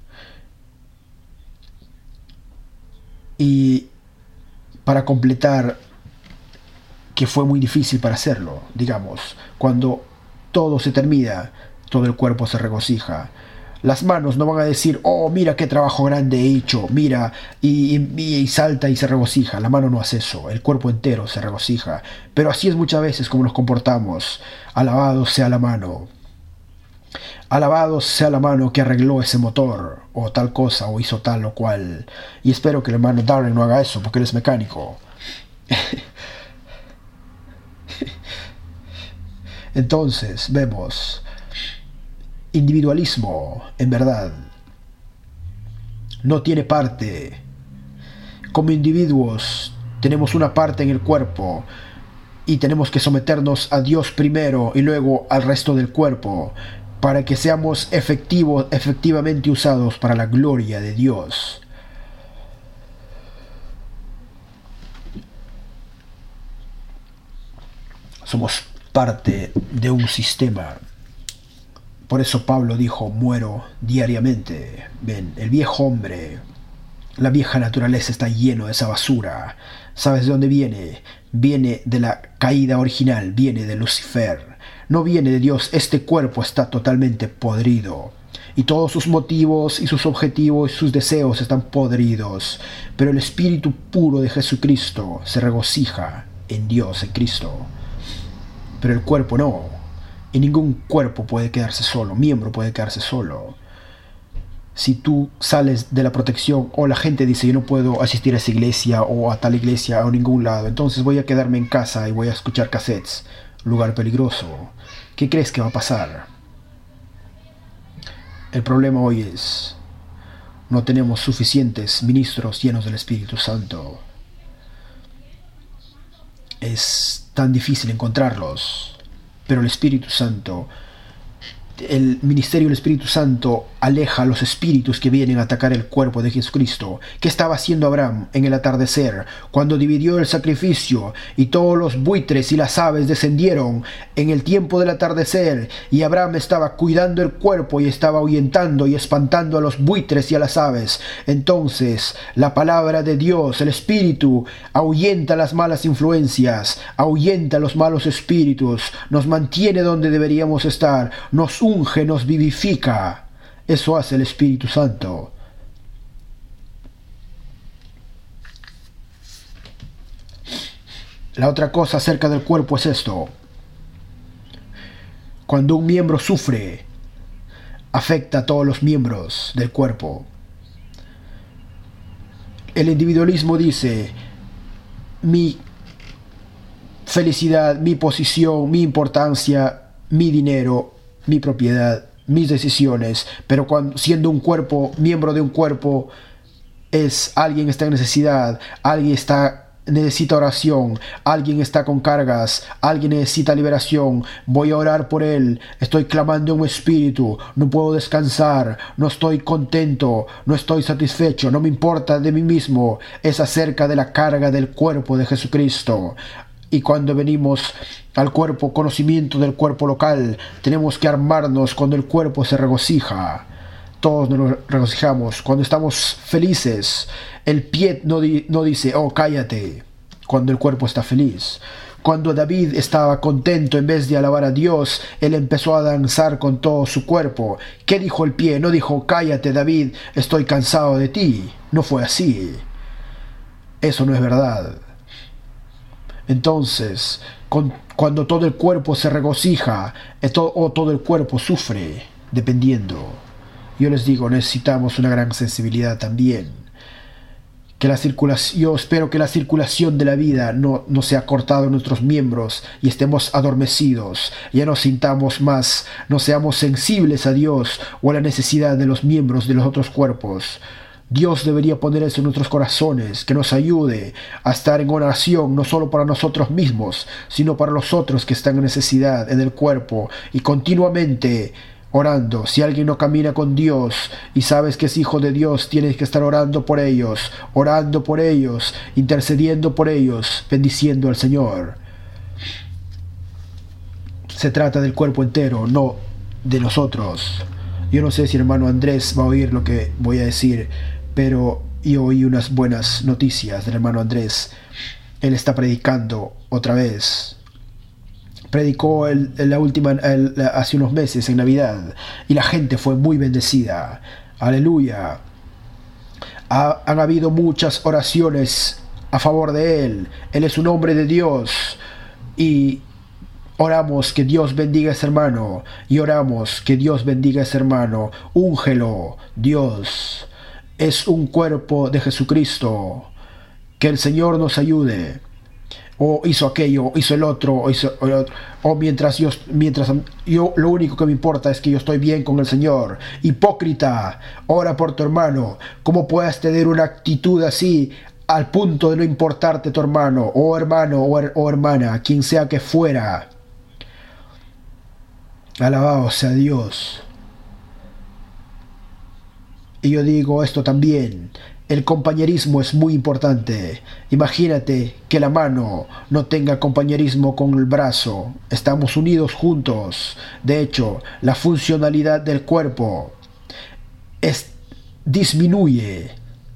y para completar que fue muy difícil para hacerlo, digamos, cuando todo se termina, todo el cuerpo se regocija. Las manos no van a decir, oh, mira qué trabajo grande he hecho, mira, y, y, y salta y se regocija. La mano no hace eso, el cuerpo entero se regocija. Pero así es muchas veces como nos comportamos. Alabado sea la mano. Alabado sea la mano que arregló ese motor, o tal cosa, o hizo tal o cual. Y espero que el hermano Darren no haga eso, porque él es mecánico. Entonces, vemos... Individualismo, en verdad, no tiene parte. Como individuos tenemos una parte en el cuerpo y tenemos que someternos a Dios primero y luego al resto del cuerpo para que seamos efectivos, efectivamente usados para la gloria de Dios. Somos parte de un sistema. Por eso Pablo dijo, muero diariamente. Ven, el viejo hombre, la vieja naturaleza está lleno de esa basura. ¿Sabes de dónde viene? Viene de la caída original, viene de Lucifer. No viene de Dios. Este cuerpo está totalmente podrido. Y todos sus motivos y sus objetivos y sus deseos están podridos. Pero el espíritu puro de Jesucristo se regocija en Dios, en Cristo. Pero el cuerpo no. Y ningún cuerpo puede quedarse solo, miembro puede quedarse solo. Si tú sales de la protección o la gente dice yo no puedo asistir a esa iglesia o a tal iglesia o a ningún lado, entonces voy a quedarme en casa y voy a escuchar cassettes, lugar peligroso. ¿Qué crees que va a pasar? El problema hoy es, no tenemos suficientes ministros llenos del Espíritu Santo. Es tan difícil encontrarlos, pero el Espíritu Santo, el ministerio del Espíritu Santo aleja a los espíritus que vienen a atacar el cuerpo de Jesucristo. ¿Qué estaba haciendo Abraham en el atardecer cuando dividió el sacrificio y todos los buitres y las aves descendieron en el tiempo del atardecer, y Abraham estaba cuidando el cuerpo y estaba ahuyentando y espantando a los buitres y a las aves? Entonces la palabra de Dios, el Espíritu, ahuyenta las malas influencias, ahuyenta los malos espíritus, nos mantiene donde deberíamos estar, nos unge, nos vivifica. Eso hace el Espíritu Santo. La otra cosa acerca del cuerpo es esto. Cuando un miembro sufre, afecta a todos los miembros del cuerpo. El individualismo dice, mi felicidad, mi posición, mi importancia, mi dinero, mi propiedad, mis decisiones, pero cuando, siendo un cuerpo, miembro de un cuerpo, es alguien está en necesidad, alguien está necesita oración, alguien está con cargas, alguien necesita liberación, voy a orar por él, estoy clamando en un espíritu, no puedo descansar, no estoy contento, no estoy satisfecho, no me importa de mí mismo. Es acerca de la carga del cuerpo de Jesucristo. Y cuando venimos al cuerpo, conocimiento del cuerpo local, tenemos que armarnos cuando el cuerpo se regocija. Todos nos regocijamos. Cuando estamos felices, el pie no, di- no dice, oh, cállate, cuando el cuerpo está feliz. Cuando David estaba contento, en vez de alabar a Dios, él empezó a danzar con todo su cuerpo. ¿Qué dijo el pie? No dijo, cállate, David, estoy cansado de ti. No fue así. Eso no es verdad. Entonces, con, cuando todo el cuerpo se regocija esto, o todo el cuerpo sufre, dependiendo. Yo les digo, necesitamos una gran sensibilidad también. Que la circulación, yo espero que la circulación de la vida no, no sea cortada en nuestros miembros y estemos adormecidos, ya no sintamos más, no seamos sensibles a Dios o a la necesidad de los miembros de los otros cuerpos. Dios debería poner eso en nuestros corazones, que nos ayude a estar en oración no solo para nosotros mismos, sino para los otros que están en necesidad en el cuerpo, y continuamente orando. Si alguien no camina con Dios y sabes que es hijo de Dios, tienes que estar orando por ellos, orando por ellos, intercediendo por ellos, bendiciendo al Señor. Se trata del cuerpo entero, no de nosotros. Yo no sé si el hermano Andrés va a oír lo que voy a decir, pero yo oí unas buenas noticias del hermano Andrés. Él está predicando otra vez. Predicó el, el, la última, el, hace unos meses en Navidad y la gente fue muy bendecida. Aleluya. Ha, han habido muchas oraciones a favor de él. Él es un hombre de Dios y oramos que Dios bendiga a ese hermano, y oramos que Dios bendiga a ese hermano. Úngelo, Dios. Es un cuerpo de Jesucristo. Que el Señor nos ayude. O hizo aquello, o hizo el otro, o hizo el otro. O mientras yo, mientras yo, lo único que me importa es que yo estoy bien con el Señor. Hipócrita, ora por tu hermano. ¿Cómo puedes tener una actitud así, al punto de no importarte tu hermano, o hermano, o, her o hermana, quien sea que fuera? Alabado sea Dios. Y yo digo esto también. El compañerismo es muy importante. Imagínate que la mano no tenga compañerismo con el brazo. Estamos unidos juntos. De hecho, la funcionalidad del cuerpo es, disminuye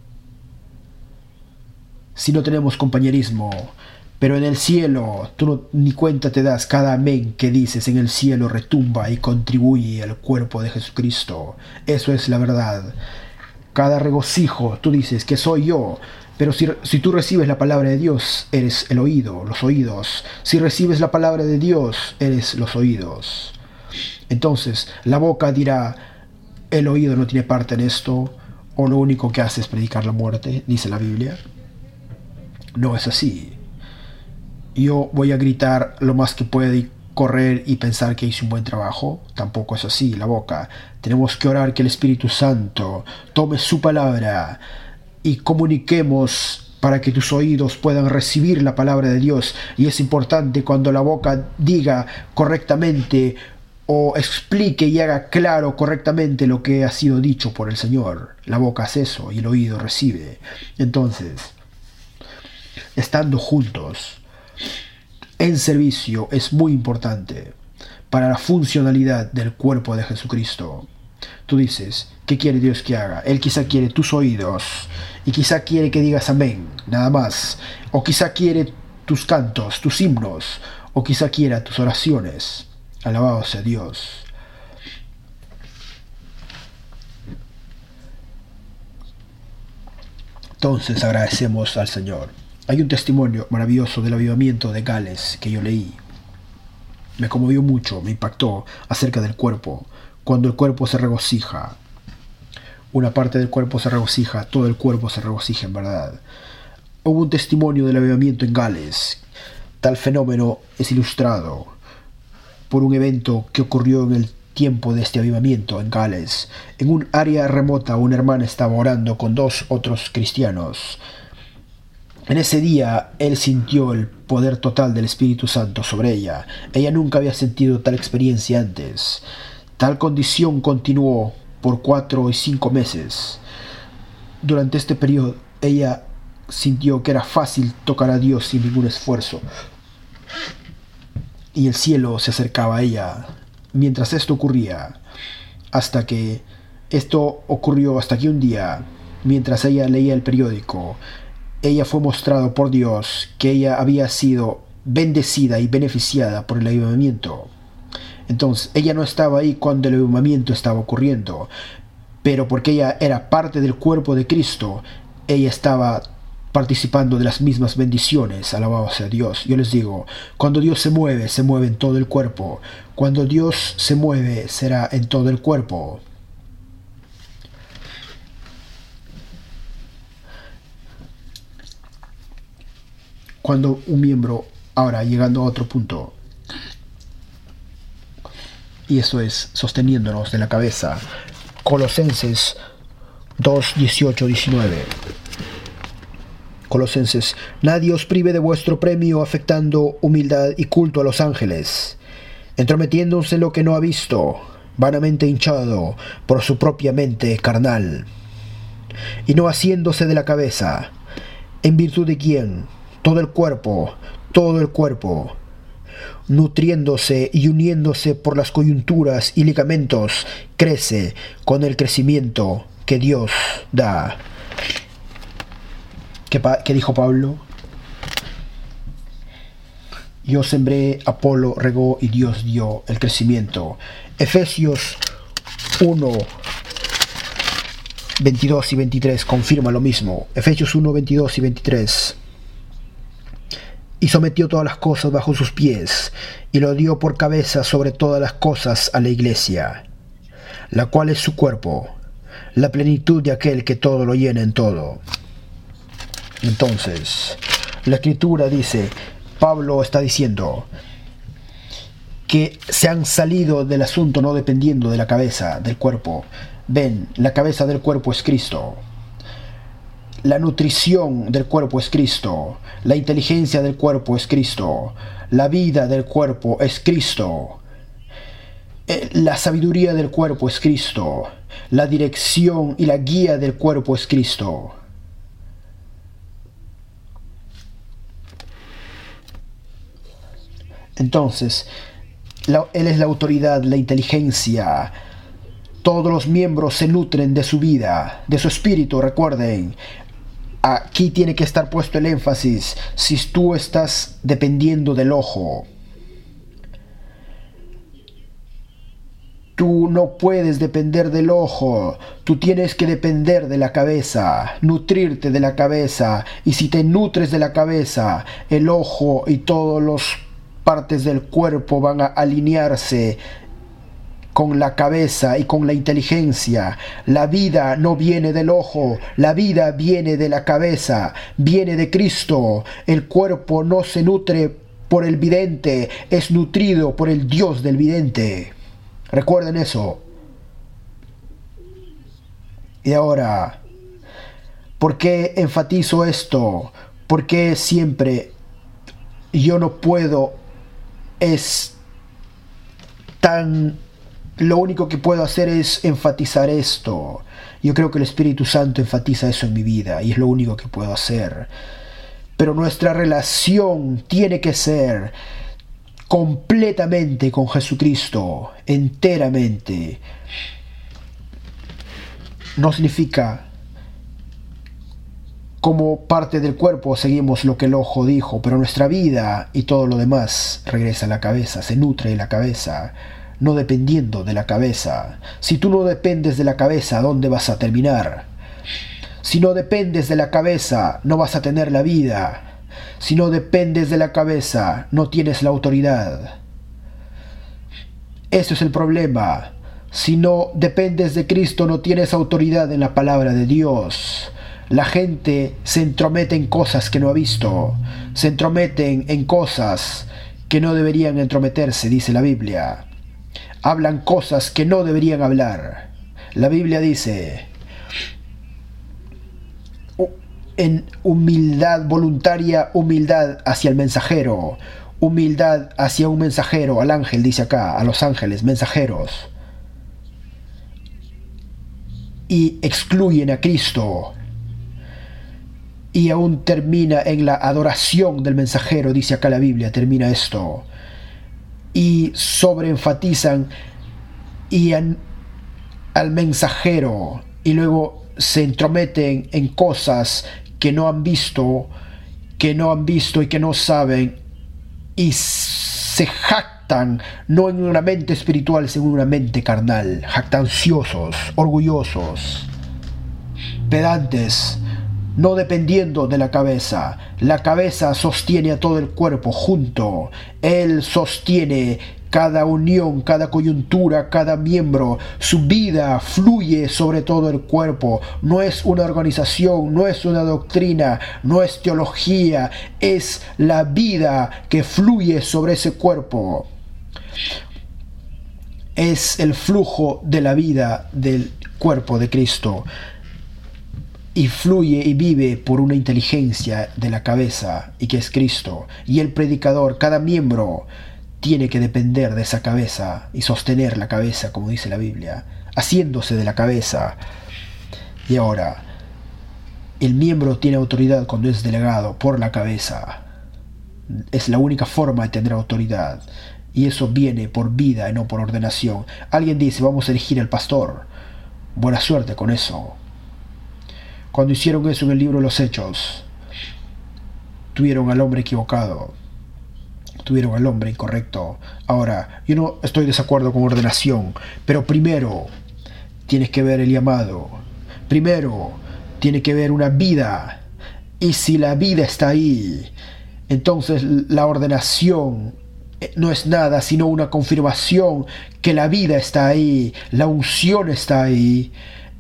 si no tenemos compañerismo. Pero en el cielo, tú no, ni cuenta te das, cada amén que dices en el cielo retumba y contribuye al cuerpo de Jesucristo. Eso es la verdad. Cada regocijo, tú dices que soy yo, pero si, si tú recibes la palabra de Dios, eres el oído, los oídos. Si recibes la palabra de Dios, eres los oídos. Entonces, la boca dirá, el oído no tiene parte en esto, o lo único que hace es predicar la muerte, dice la Biblia. No es así. Yo voy a gritar lo más que pueda y correr y pensar que hice un buen trabajo. Tampoco es así, la boca. Tenemos que orar que el Espíritu Santo tome su palabra y comuniquemos para que tus oídos puedan recibir la palabra de Dios. Y es importante cuando la boca diga correctamente o explique y haga claro correctamente lo que ha sido dicho por el Señor. La boca hace eso y el oído recibe. Entonces, estando juntos en servicio es muy importante para la funcionalidad del cuerpo de Jesucristo. Tú dices, ¿qué quiere Dios que haga? Él quizá quiere tus oídos y quizá quiere que digas amén, nada más. O quizá quiere tus cantos, tus himnos, o quizá quiera tus oraciones. Alabado sea Dios. Entonces agradecemos al Señor. Hay un testimonio maravilloso del avivamiento de Gales que yo leí. Me conmovió mucho, me impactó acerca del cuerpo. Cuando el cuerpo se regocija, una parte del cuerpo se regocija, todo el cuerpo se regocija en verdad. Hubo un testimonio del avivamiento en Gales. Tal fenómeno es ilustrado por un evento que ocurrió en el tiempo de este avivamiento en Gales. En un área remota, una hermana estaba orando con dos otros cristianos. En ese día, él sintió el poder total del Espíritu Santo sobre ella. Ella nunca había sentido tal experiencia antes. Tal condición continuó por cuatro y cinco meses. Durante este periodo, ella sintió que era fácil tocar a Dios sin ningún esfuerzo. Y el cielo se acercaba a ella. Mientras esto ocurría, hasta que esto ocurrió hasta que un día, mientras ella leía el periódico, ella fue mostrado por Dios que ella había sido bendecida y beneficiada por el avivamiento. Entonces, ella no estaba ahí cuando el avivamiento estaba ocurriendo, pero porque ella era parte del cuerpo de Cristo, ella estaba participando de las mismas bendiciones. Alabado sea Dios. Yo les digo, cuando Dios se mueve, se mueve en todo el cuerpo. Cuando Dios se mueve, será en todo el cuerpo. Cuando un miembro, ahora llegando a otro punto, y eso es sosteniéndonos de la cabeza, Colosenses dos, dieciocho, diecinueve. Colosenses, nadie os prive de vuestro premio afectando humildad y culto a los ángeles, entrometiéndose en lo que no ha visto, vanamente hinchado por su propia mente carnal, y no haciéndose de la cabeza, en virtud de quien todo el cuerpo, todo el cuerpo, nutriéndose y uniéndose por las coyunturas y ligamentos, crece con el crecimiento que Dios da. ¿Qué, ¿Qué dijo Pablo? Yo sembré, Apolo regó y Dios dio el crecimiento. Efesios uno, veintidós y veintitrés confirma lo mismo. Efesios uno, veintidós y veintitrés. Y sometió todas las cosas bajo sus pies, y lo dio por cabeza sobre todas las cosas a la iglesia, la cual es su cuerpo, la plenitud de aquel que todo lo llena en todo. Entonces, la Escritura dice, Pablo está diciendo que se han salido del asunto no dependiendo de la cabeza, del cuerpo. Ven, la cabeza del cuerpo es Cristo. La nutrición del cuerpo es Cristo. La inteligencia del cuerpo es Cristo. La vida del cuerpo es Cristo. La sabiduría del cuerpo es Cristo. La dirección y la guía del cuerpo es Cristo. Entonces, la, Él es la autoridad, la inteligencia. Todos los miembros se nutren de su vida, de su espíritu, recuerden. Aquí tiene que estar puesto el énfasis. Si tú estás dependiendo del ojo, tú no puedes depender del ojo, tú tienes que depender de la cabeza, nutrirte de la cabeza. Y si te nutres de la cabeza, el ojo y todas las partes del cuerpo van a alinearse con la cabeza y con la inteligencia. La vida no viene del ojo, la vida viene de la cabeza, viene de Cristo. El cuerpo no se nutre por el vidente, es nutrido por el Dios del vidente. Recuerden eso. Y ahora, ¿por qué enfatizo esto? Porque siempre yo no puedo, es tan... Lo único que puedo hacer es enfatizar esto. Yo creo que el Espíritu Santo enfatiza eso en mi vida y es lo único que puedo hacer. Pero nuestra relación tiene que ser completamente con Jesucristo, enteramente. No significa como parte del cuerpo seguimos lo que el ojo dijo, pero nuestra vida y todo lo demás regresa a la cabeza, se nutre de la cabeza. No dependiendo de la cabeza. Si tú no dependes de la cabeza, ¿dónde vas a terminar? Si no dependes de la cabeza, no vas a tener la vida. Si no dependes de la cabeza, no tienes la autoridad. Eso es el problema. Si no dependes de Cristo, no tienes autoridad en la palabra de Dios. La gente se entromete en cosas que no ha visto. Se entrometen en cosas que no deberían entrometerse, dice la Biblia. Hablan cosas que no deberían hablar. La Biblia dice, en humildad voluntaria, humildad hacia el mensajero, humildad hacia un mensajero, al ángel, dice acá, a los ángeles, mensajeros. Y excluyen a Cristo. Y aún termina en la adoración del mensajero, dice acá la Biblia, termina esto. Y sobreenfatizan y an, al mensajero y luego se entrometen en cosas que no han visto, que no han visto y que no saben, y se jactan no en una mente espiritual, sino en una mente carnal, jactanciosos, orgullosos, pedantes, no dependiendo de la cabeza. La cabeza sostiene a todo el cuerpo junto. Él sostiene cada unión, cada coyuntura, cada miembro. Su vida fluye sobre todo el cuerpo. No es una organización, no es una doctrina, no es teología. Es la vida que fluye sobre ese cuerpo. Es el flujo de la vida del cuerpo de Cristo. Y fluye y vive por una inteligencia de la cabeza, y que es Cristo. Y el predicador, cada miembro, tiene que depender de esa cabeza y sostener la cabeza, como dice la Biblia, haciéndose de la cabeza. Y ahora, el miembro tiene autoridad cuando es delegado por la cabeza. Es la única forma de tener autoridad. Y eso viene por vida y no por ordenación. Alguien dice, vamos a elegir al pastor. Buena suerte con eso. Cuando hicieron eso en el libro de los Hechos, tuvieron al hombre equivocado, tuvieron al hombre incorrecto. Ahora, yo no estoy de desacuerdo con ordenación, pero primero tienes que ver el llamado. Primero tiene que ver una vida. Y si la vida está ahí, entonces la ordenación no es nada sino una confirmación que la vida está ahí, la unción está ahí.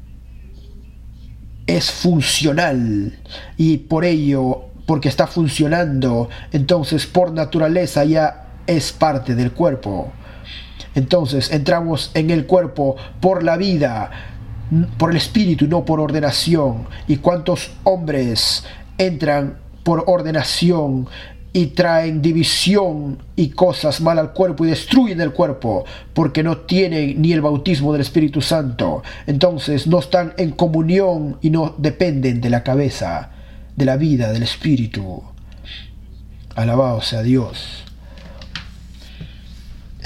Es funcional, y por ello, porque está funcionando, entonces por naturaleza ya es parte del cuerpo. Entonces entramos en el cuerpo por la vida, por el espíritu y no por ordenación. ¿Y cuántos hombres entran por ordenación y traen división y cosas mal al cuerpo y destruyen el cuerpo porque no tienen ni el bautismo del Espíritu Santo? Entonces no están en comunión y no dependen de la cabeza, de la vida, del Espíritu. Alabado sea Dios.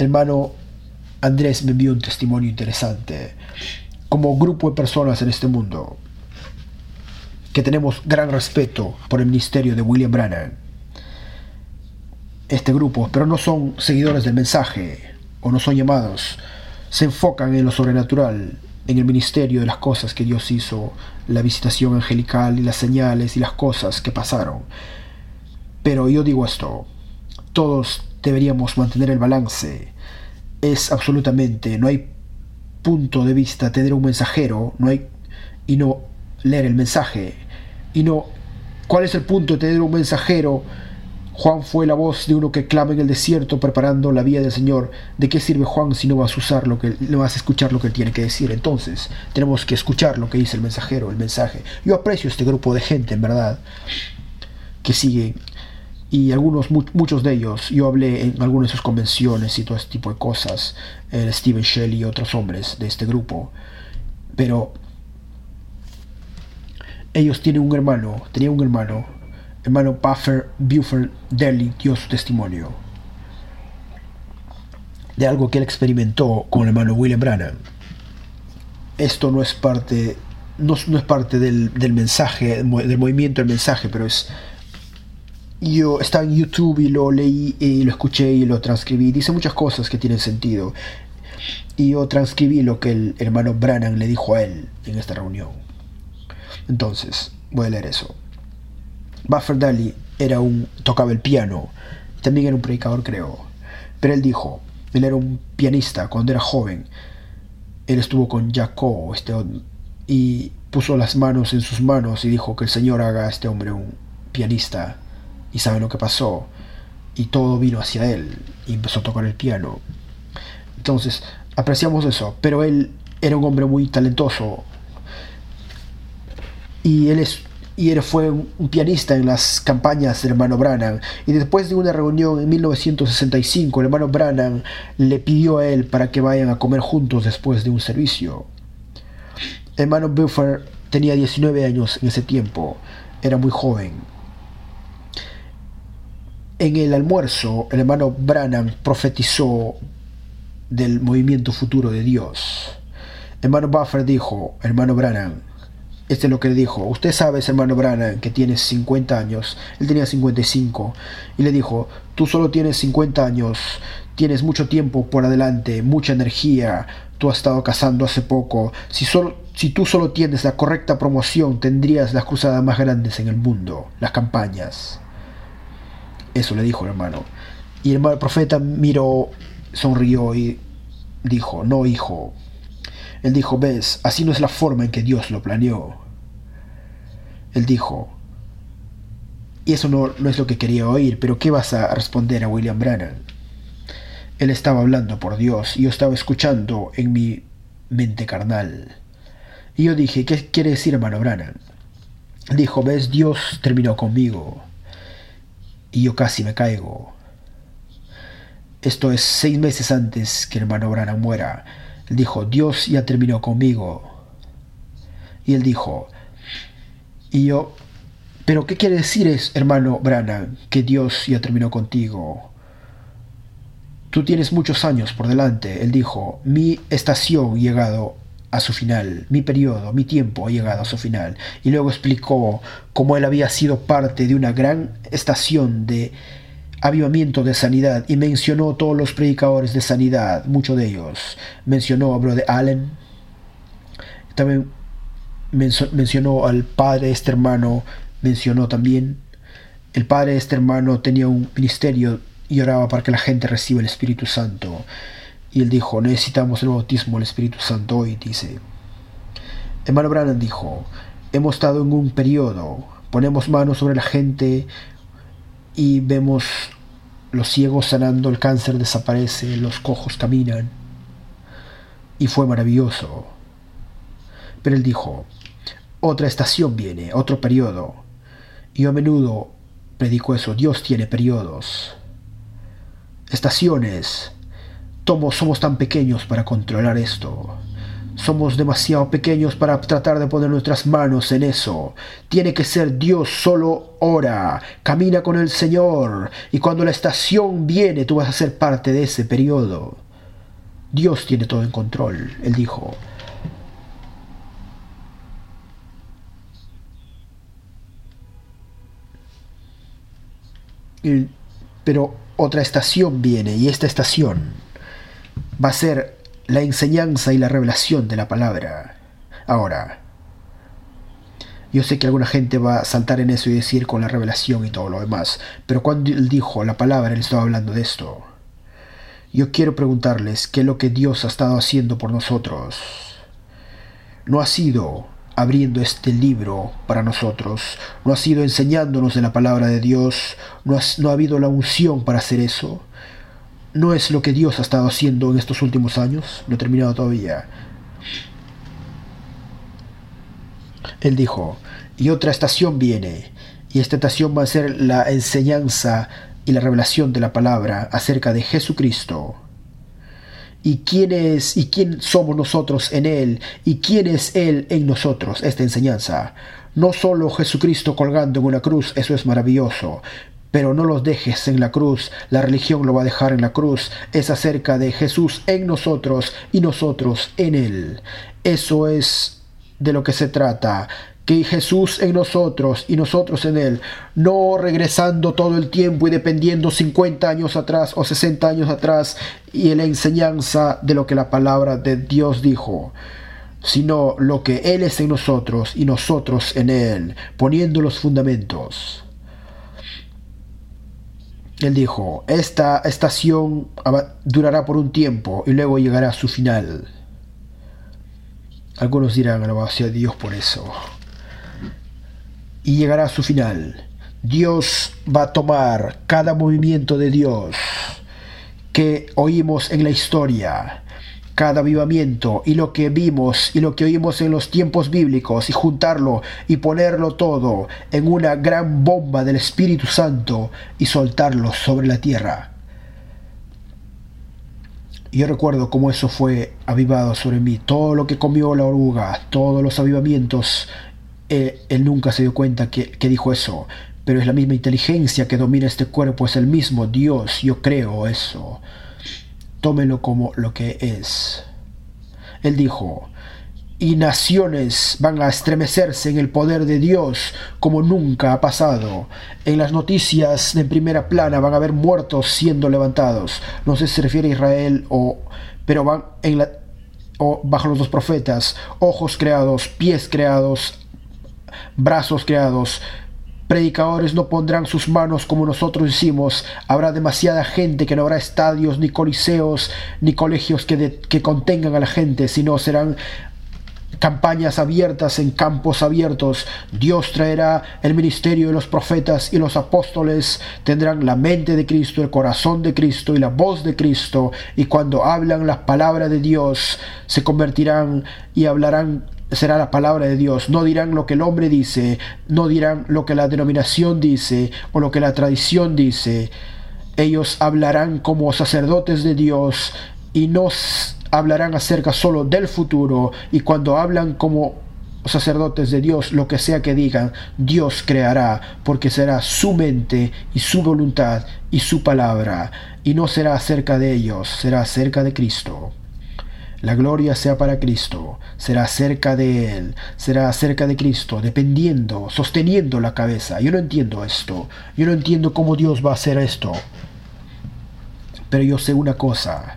hermano Andrés me envió un testimonio interesante. Como grupo de personas en este mundo que tenemos gran respeto por el ministerio de William Branham, este grupo, pero no son seguidores del mensaje o no son llamados, se enfocan en lo sobrenatural, en el ministerio de las cosas que Dios hizo, la visitación angelical y las señales y las cosas que pasaron. Pero yo digo esto, todos deberíamos mantener el balance. Es absolutamente, no hay punto de vista tener un mensajero, no hay, y no leer el mensaje, y no, ¿cuál es el punto de tener un mensajero? Juan fue la voz de uno que clama en el desierto preparando la vía del Señor. ¿De qué sirve Juan si no vas a usar lo que, no vas a escuchar lo que él tiene que decir? Entonces, tenemos que escuchar lo que dice el mensajero, el mensaje. Yo aprecio este grupo de gente, en verdad, que sigue, y algunos, mu muchos de ellos, yo hablé en algunas de sus convenciones y todo este tipo de cosas, el Stephen Shelley y otros hombres de este grupo, pero ellos tienen un hermano, tenían un hermano, hermano Buffer, Buffer Daly dio su testimonio de algo que él experimentó con el hermano William Branham. Esto no es parte, no, no es parte del, del mensaje, del movimiento del mensaje, pero es, yo estaba en YouTube y lo leí y lo escuché y lo transcribí. Dice muchas cosas que tienen sentido, y yo transcribí lo que el hermano Branham le dijo a él en esta reunión. Entonces voy a leer eso. Buffer Daly era un, tocaba el piano, también era un predicador, creo, pero él dijo, él era un pianista cuando era joven. Él estuvo con Jaco, este, y puso las manos en sus manos y dijo que el Señor haga a este hombre un pianista, y saben lo que pasó, y todo vino hacia él y empezó a tocar el piano. Entonces apreciamos eso, pero él era un hombre muy talentoso, y él es y él fue un pianista en las campañas del hermano Branham. Y después de una reunión en mil novecientos sesenta y cinco, el hermano Branham le pidió a él para que vayan a comer juntos después de un servicio. El hermano Buffer tenía diecinueve años en ese tiempo, era muy joven. En el almuerzo, el hermano Branham profetizó del movimiento futuro de Dios. El hermano Buffer dijo, hermano Branham, este es lo que le dijo, usted sabe, hermano Branham, que tienes cincuenta años, él tenía cincuenta y cinco, y le dijo, tú solo tienes cincuenta años, tienes mucho tiempo por adelante, mucha energía, tú has estado cazando hace poco, si, solo, si tú solo tienes la correcta promoción, tendrías las cruzadas más grandes en el mundo, las campañas. Eso le dijo el hermano. Y el hermano profeta miró, sonrió y dijo, no, hijo. Él dijo, ves, así no es la forma en que Dios lo planeó. Él dijo, y eso no, no es lo que quería oír, pero ¿qué vas a responder a William Branham? Él estaba hablando por Dios y yo estaba escuchando en mi mente carnal. Y yo dije, ¿qué quiere decir, hermano Branham? Dijo, ves, Dios terminó conmigo. Y yo casi me caigo. Esto es seis meses antes que el hermano Branham muera. Él dijo, Dios ya terminó conmigo. Y él dijo, y yo, ¿pero qué quiere decir es, hermano Branham, que Dios ya terminó contigo? Tú tienes muchos años por delante. Él dijo, mi estación ha llegado a su final, mi periodo, mi tiempo ha llegado a su final. Y luego explicó cómo él había sido parte de una gran estación de avivamiento de sanidad, y mencionó todos los predicadores de sanidad, muchos de ellos. Mencionó a Brother Allen, también mencionó al padre de este hermano, mencionó también, el padre de este hermano tenía un ministerio y oraba para que la gente reciba el Espíritu Santo. Y él dijo, necesitamos el bautismo del Espíritu Santo hoy, dice. Hermano Branham dijo, hemos estado en un periodo, ponemos manos sobre la gente y vemos los ciegos sanando, el cáncer desaparece, los cojos caminan, y fue maravilloso. Pero él dijo, otra estación viene, otro periodo, y yo a menudo predico eso, Dios tiene periodos, estaciones. Todos somos tan pequeños para controlar esto. Somos demasiado pequeños para tratar de poner nuestras manos en eso. Tiene que ser Dios. Solo ora, camina con el Señor, y cuando la estación viene tú vas a ser parte de ese periodo. Dios tiene todo en control, Él dijo. Y, pero otra estación viene, y esta estación va a ser la enseñanza y la revelación de la palabra. Ahora, yo sé que alguna gente va a saltar en eso y decir con la revelación y todo lo demás, pero cuando él dijo la palabra, él estaba hablando de esto. Yo quiero preguntarles qué es lo que Dios ha estado haciendo por nosotros. No ha sido abriendo este libro para nosotros, no ha sido enseñándonos de la palabra de Dios, no ha, no ha habido la unción para hacer eso. No es lo que Dios ha estado haciendo en estos últimos años. No he terminado todavía. Él dijo, y otra estación viene, y esta estación va a ser la enseñanza y la revelación de la palabra acerca de Jesucristo. ¿Y quién es, y quién somos nosotros en Él? ¿Y quién es Él en nosotros? Esta enseñanza. No solo Jesucristo colgando en una cruz, eso es maravilloso. Pero no los dejes en la cruz, la religión lo va a dejar en la cruz. Es acerca de Jesús en nosotros y nosotros en Él. Eso es de lo que se trata. Que Jesús en nosotros y nosotros en Él. No regresando todo el tiempo y dependiendo cincuenta años atrás o sesenta años atrás y en la enseñanza de lo que la palabra de Dios dijo. Sino lo que Él es en nosotros y nosotros en Él. Poniendo los fundamentos. Él dijo, esta estación durará por un tiempo y luego llegará a su final. Algunos dirán, alabado sea Dios por eso. Y llegará a su final. Dios va a tomar cada movimiento de Dios que oímos en la historia, cada avivamiento y lo que vimos y lo que oímos en los tiempos bíblicos, y juntarlo y ponerlo todo en una gran bomba del Espíritu Santo y soltarlo sobre la tierra. Yo recuerdo cómo eso fue avivado sobre mí. Todo lo que comió la oruga, todos los avivamientos, eh, él nunca se dio cuenta que, que dijo eso. Pero es la misma inteligencia que domina este cuerpo, es el mismo Dios. Yo creo eso. Tómenlo como lo que es. Él dijo, y naciones van a estremecerse en el poder de Dios como nunca ha pasado. En las noticias de primera plana van a haber muertos siendo levantados. No sé si se refiere a Israel o... pero van en la, o bajo los dos profetas. Ojos creados, pies creados, brazos creados. Predicadores no pondrán sus manos como nosotros hicimos. Habrá demasiada gente que no habrá estadios, ni coliseos, ni colegios que, de, que contengan a la gente, sino serán campañas abiertas en campos abiertos. Dios traerá el ministerio de los profetas y los apóstoles. Tendrán la mente de Cristo, el corazón de Cristo y la voz de Cristo. Y cuando hablan la palabra de Dios, se convertirán y hablarán. Será la palabra de Dios. No dirán lo que el hombre dice, no dirán lo que la denominación dice o lo que la tradición dice. Ellos hablarán como sacerdotes de Dios y no hablarán acerca solo del futuro. Y cuando hablan como sacerdotes de Dios, lo que sea que digan, Dios creará, porque será su mente y su voluntad y su palabra. Y no será acerca de ellos, será acerca de Cristo. La gloria sea para Cristo, será acerca de Él, será acerca de Cristo, dependiendo, sosteniendo la cabeza. Yo no entiendo esto, yo no entiendo cómo Dios va a hacer esto. Pero yo sé una cosa,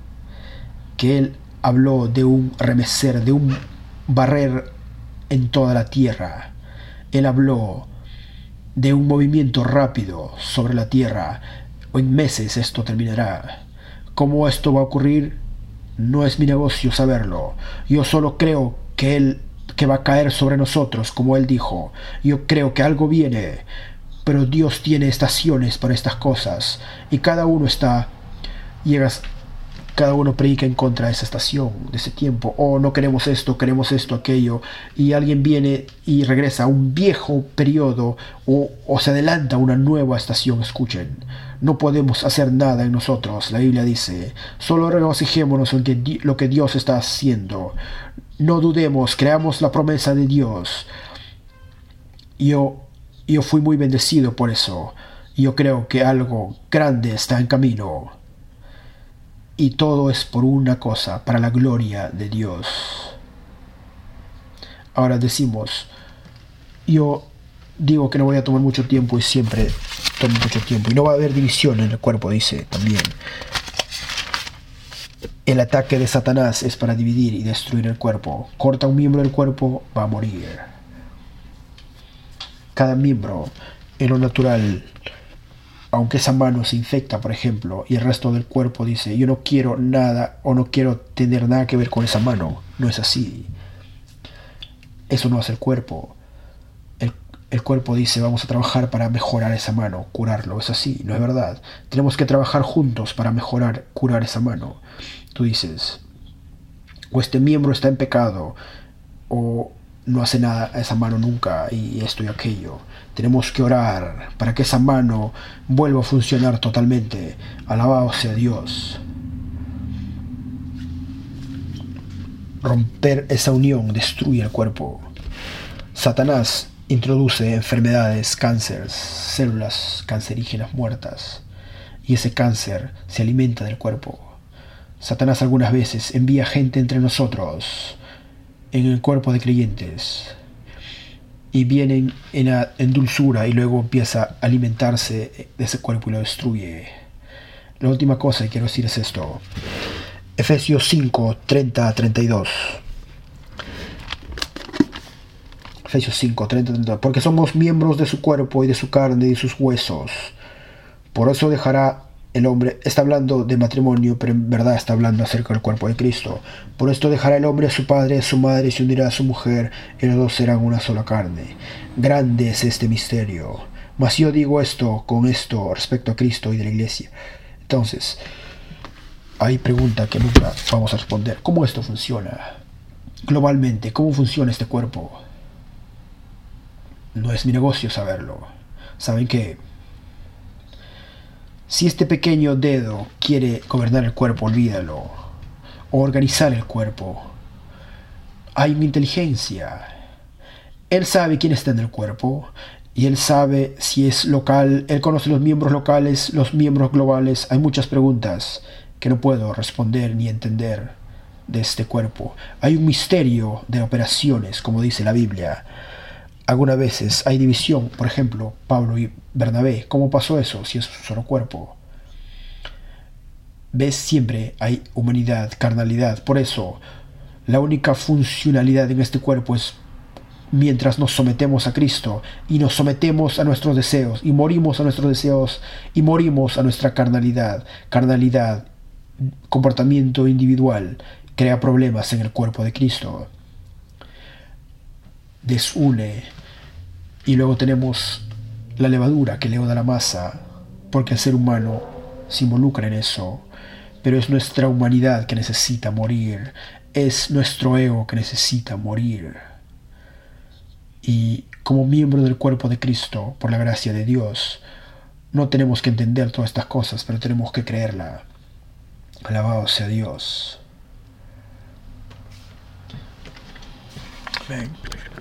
que Él habló de un remecer, de un barrer en toda la tierra. Él habló de un movimiento rápido sobre la tierra. En meses esto terminará. ¿Cómo esto va a ocurrir? No es mi negocio saberlo. Yo solo creo que Él que va a caer sobre nosotros, como Él dijo. Yo creo que algo viene, pero Dios tiene estaciones para estas cosas y cada uno está llegas cada uno predica en contra de esa estación, de ese tiempo. Oh, no queremos esto, queremos esto, aquello. Y alguien viene y regresa a un viejo periodo o, o se adelanta a una nueva estación. Escuchen, no podemos hacer nada en nosotros. La Biblia dice, solo regocijémonos en que lo que Dios está haciendo. No dudemos, creamos la promesa de Dios. Yo, yo fui muy bendecido por eso. Yo creo que algo grande está en camino. Y todo es por una cosa, para la gloria de Dios. Ahora decimos, yo digo que no voy a tomar mucho tiempo y siempre tomo mucho tiempo. Y no va a haber división en el cuerpo, dice también. El ataque de Satanás es para dividir y destruir el cuerpo. Corta un miembro del cuerpo, va a morir. Cada miembro, en lo natural, aunque esa mano se infecta, por ejemplo, y el resto del cuerpo dice, yo no quiero nada o no quiero tener nada que ver con esa mano. No es así. Eso no es el cuerpo. El, el cuerpo dice, vamos a trabajar para mejorar esa mano, curarlo. Es así, no es verdad. Tenemos que trabajar juntos para mejorar, curar esa mano. Tú dices, o este miembro está en pecado, o no hace nada a esa mano nunca, y esto y aquello. Tenemos que orar para que esa mano vuelva a funcionar totalmente. Alabado sea Dios. Romper esa unión destruye el cuerpo. Satanás introduce enfermedades, cánceres, células cancerígenas muertas, y ese cáncer se alimenta del cuerpo. Satanás algunas veces envía gente entre nosotros, en el cuerpo de creyentes, y vienen en, la, en dulzura y luego empieza a alimentarse de ese cuerpo y lo destruye. La última cosa que quiero decir es esto. Efesios cinco, treinta a treinta y dos. Efesios cinco, treinta a treinta y dos. Porque somos miembros de su cuerpo y de su carne y de sus huesos. Por eso dejará el hombre, está hablando de matrimonio, pero en verdad está hablando acerca del cuerpo de Cristo. Por esto dejará el hombre a su padre y a su madre y se unirá a su mujer, y los dos serán una sola carne. Grande es este misterio. Mas yo digo esto con esto respecto a Cristo y de la iglesia. Entonces, hay pregunta que nunca vamos a responder. ¿Cómo esto funciona? Globalmente, ¿cómo funciona este cuerpo? No es mi negocio saberlo. ¿Saben qué? Si este pequeño dedo quiere gobernar el cuerpo, olvídalo. O organizar el cuerpo. Hay una inteligencia. Él sabe quién está en el cuerpo. Y él sabe si es local. Él conoce los miembros locales, los miembros globales. Hay muchas preguntas que no puedo responder ni entender de este cuerpo. Hay un misterio de operaciones, como dice la Biblia. Algunas veces hay división, por ejemplo, Pablo y Bernabé. ¿Cómo pasó eso si es un solo cuerpo? ¿Ves? Siempre hay humanidad, carnalidad. Por eso, la única funcionalidad en este cuerpo es mientras nos sometemos a Cristo y nos sometemos a nuestros deseos y morimos a nuestros deseos y morimos a nuestra carnalidad. Carnalidad, comportamiento individual, crea problemas en el cuerpo de Cristo. Desune. Y luego tenemos la levadura que leuda la masa, porque el ser humano se involucra en eso. Pero es nuestra humanidad que necesita morir. Es nuestro ego que necesita morir. Y como miembro del cuerpo de Cristo, por la gracia de Dios, no tenemos que entender todas estas cosas, pero tenemos que creerla. Alabado sea Dios. Amén.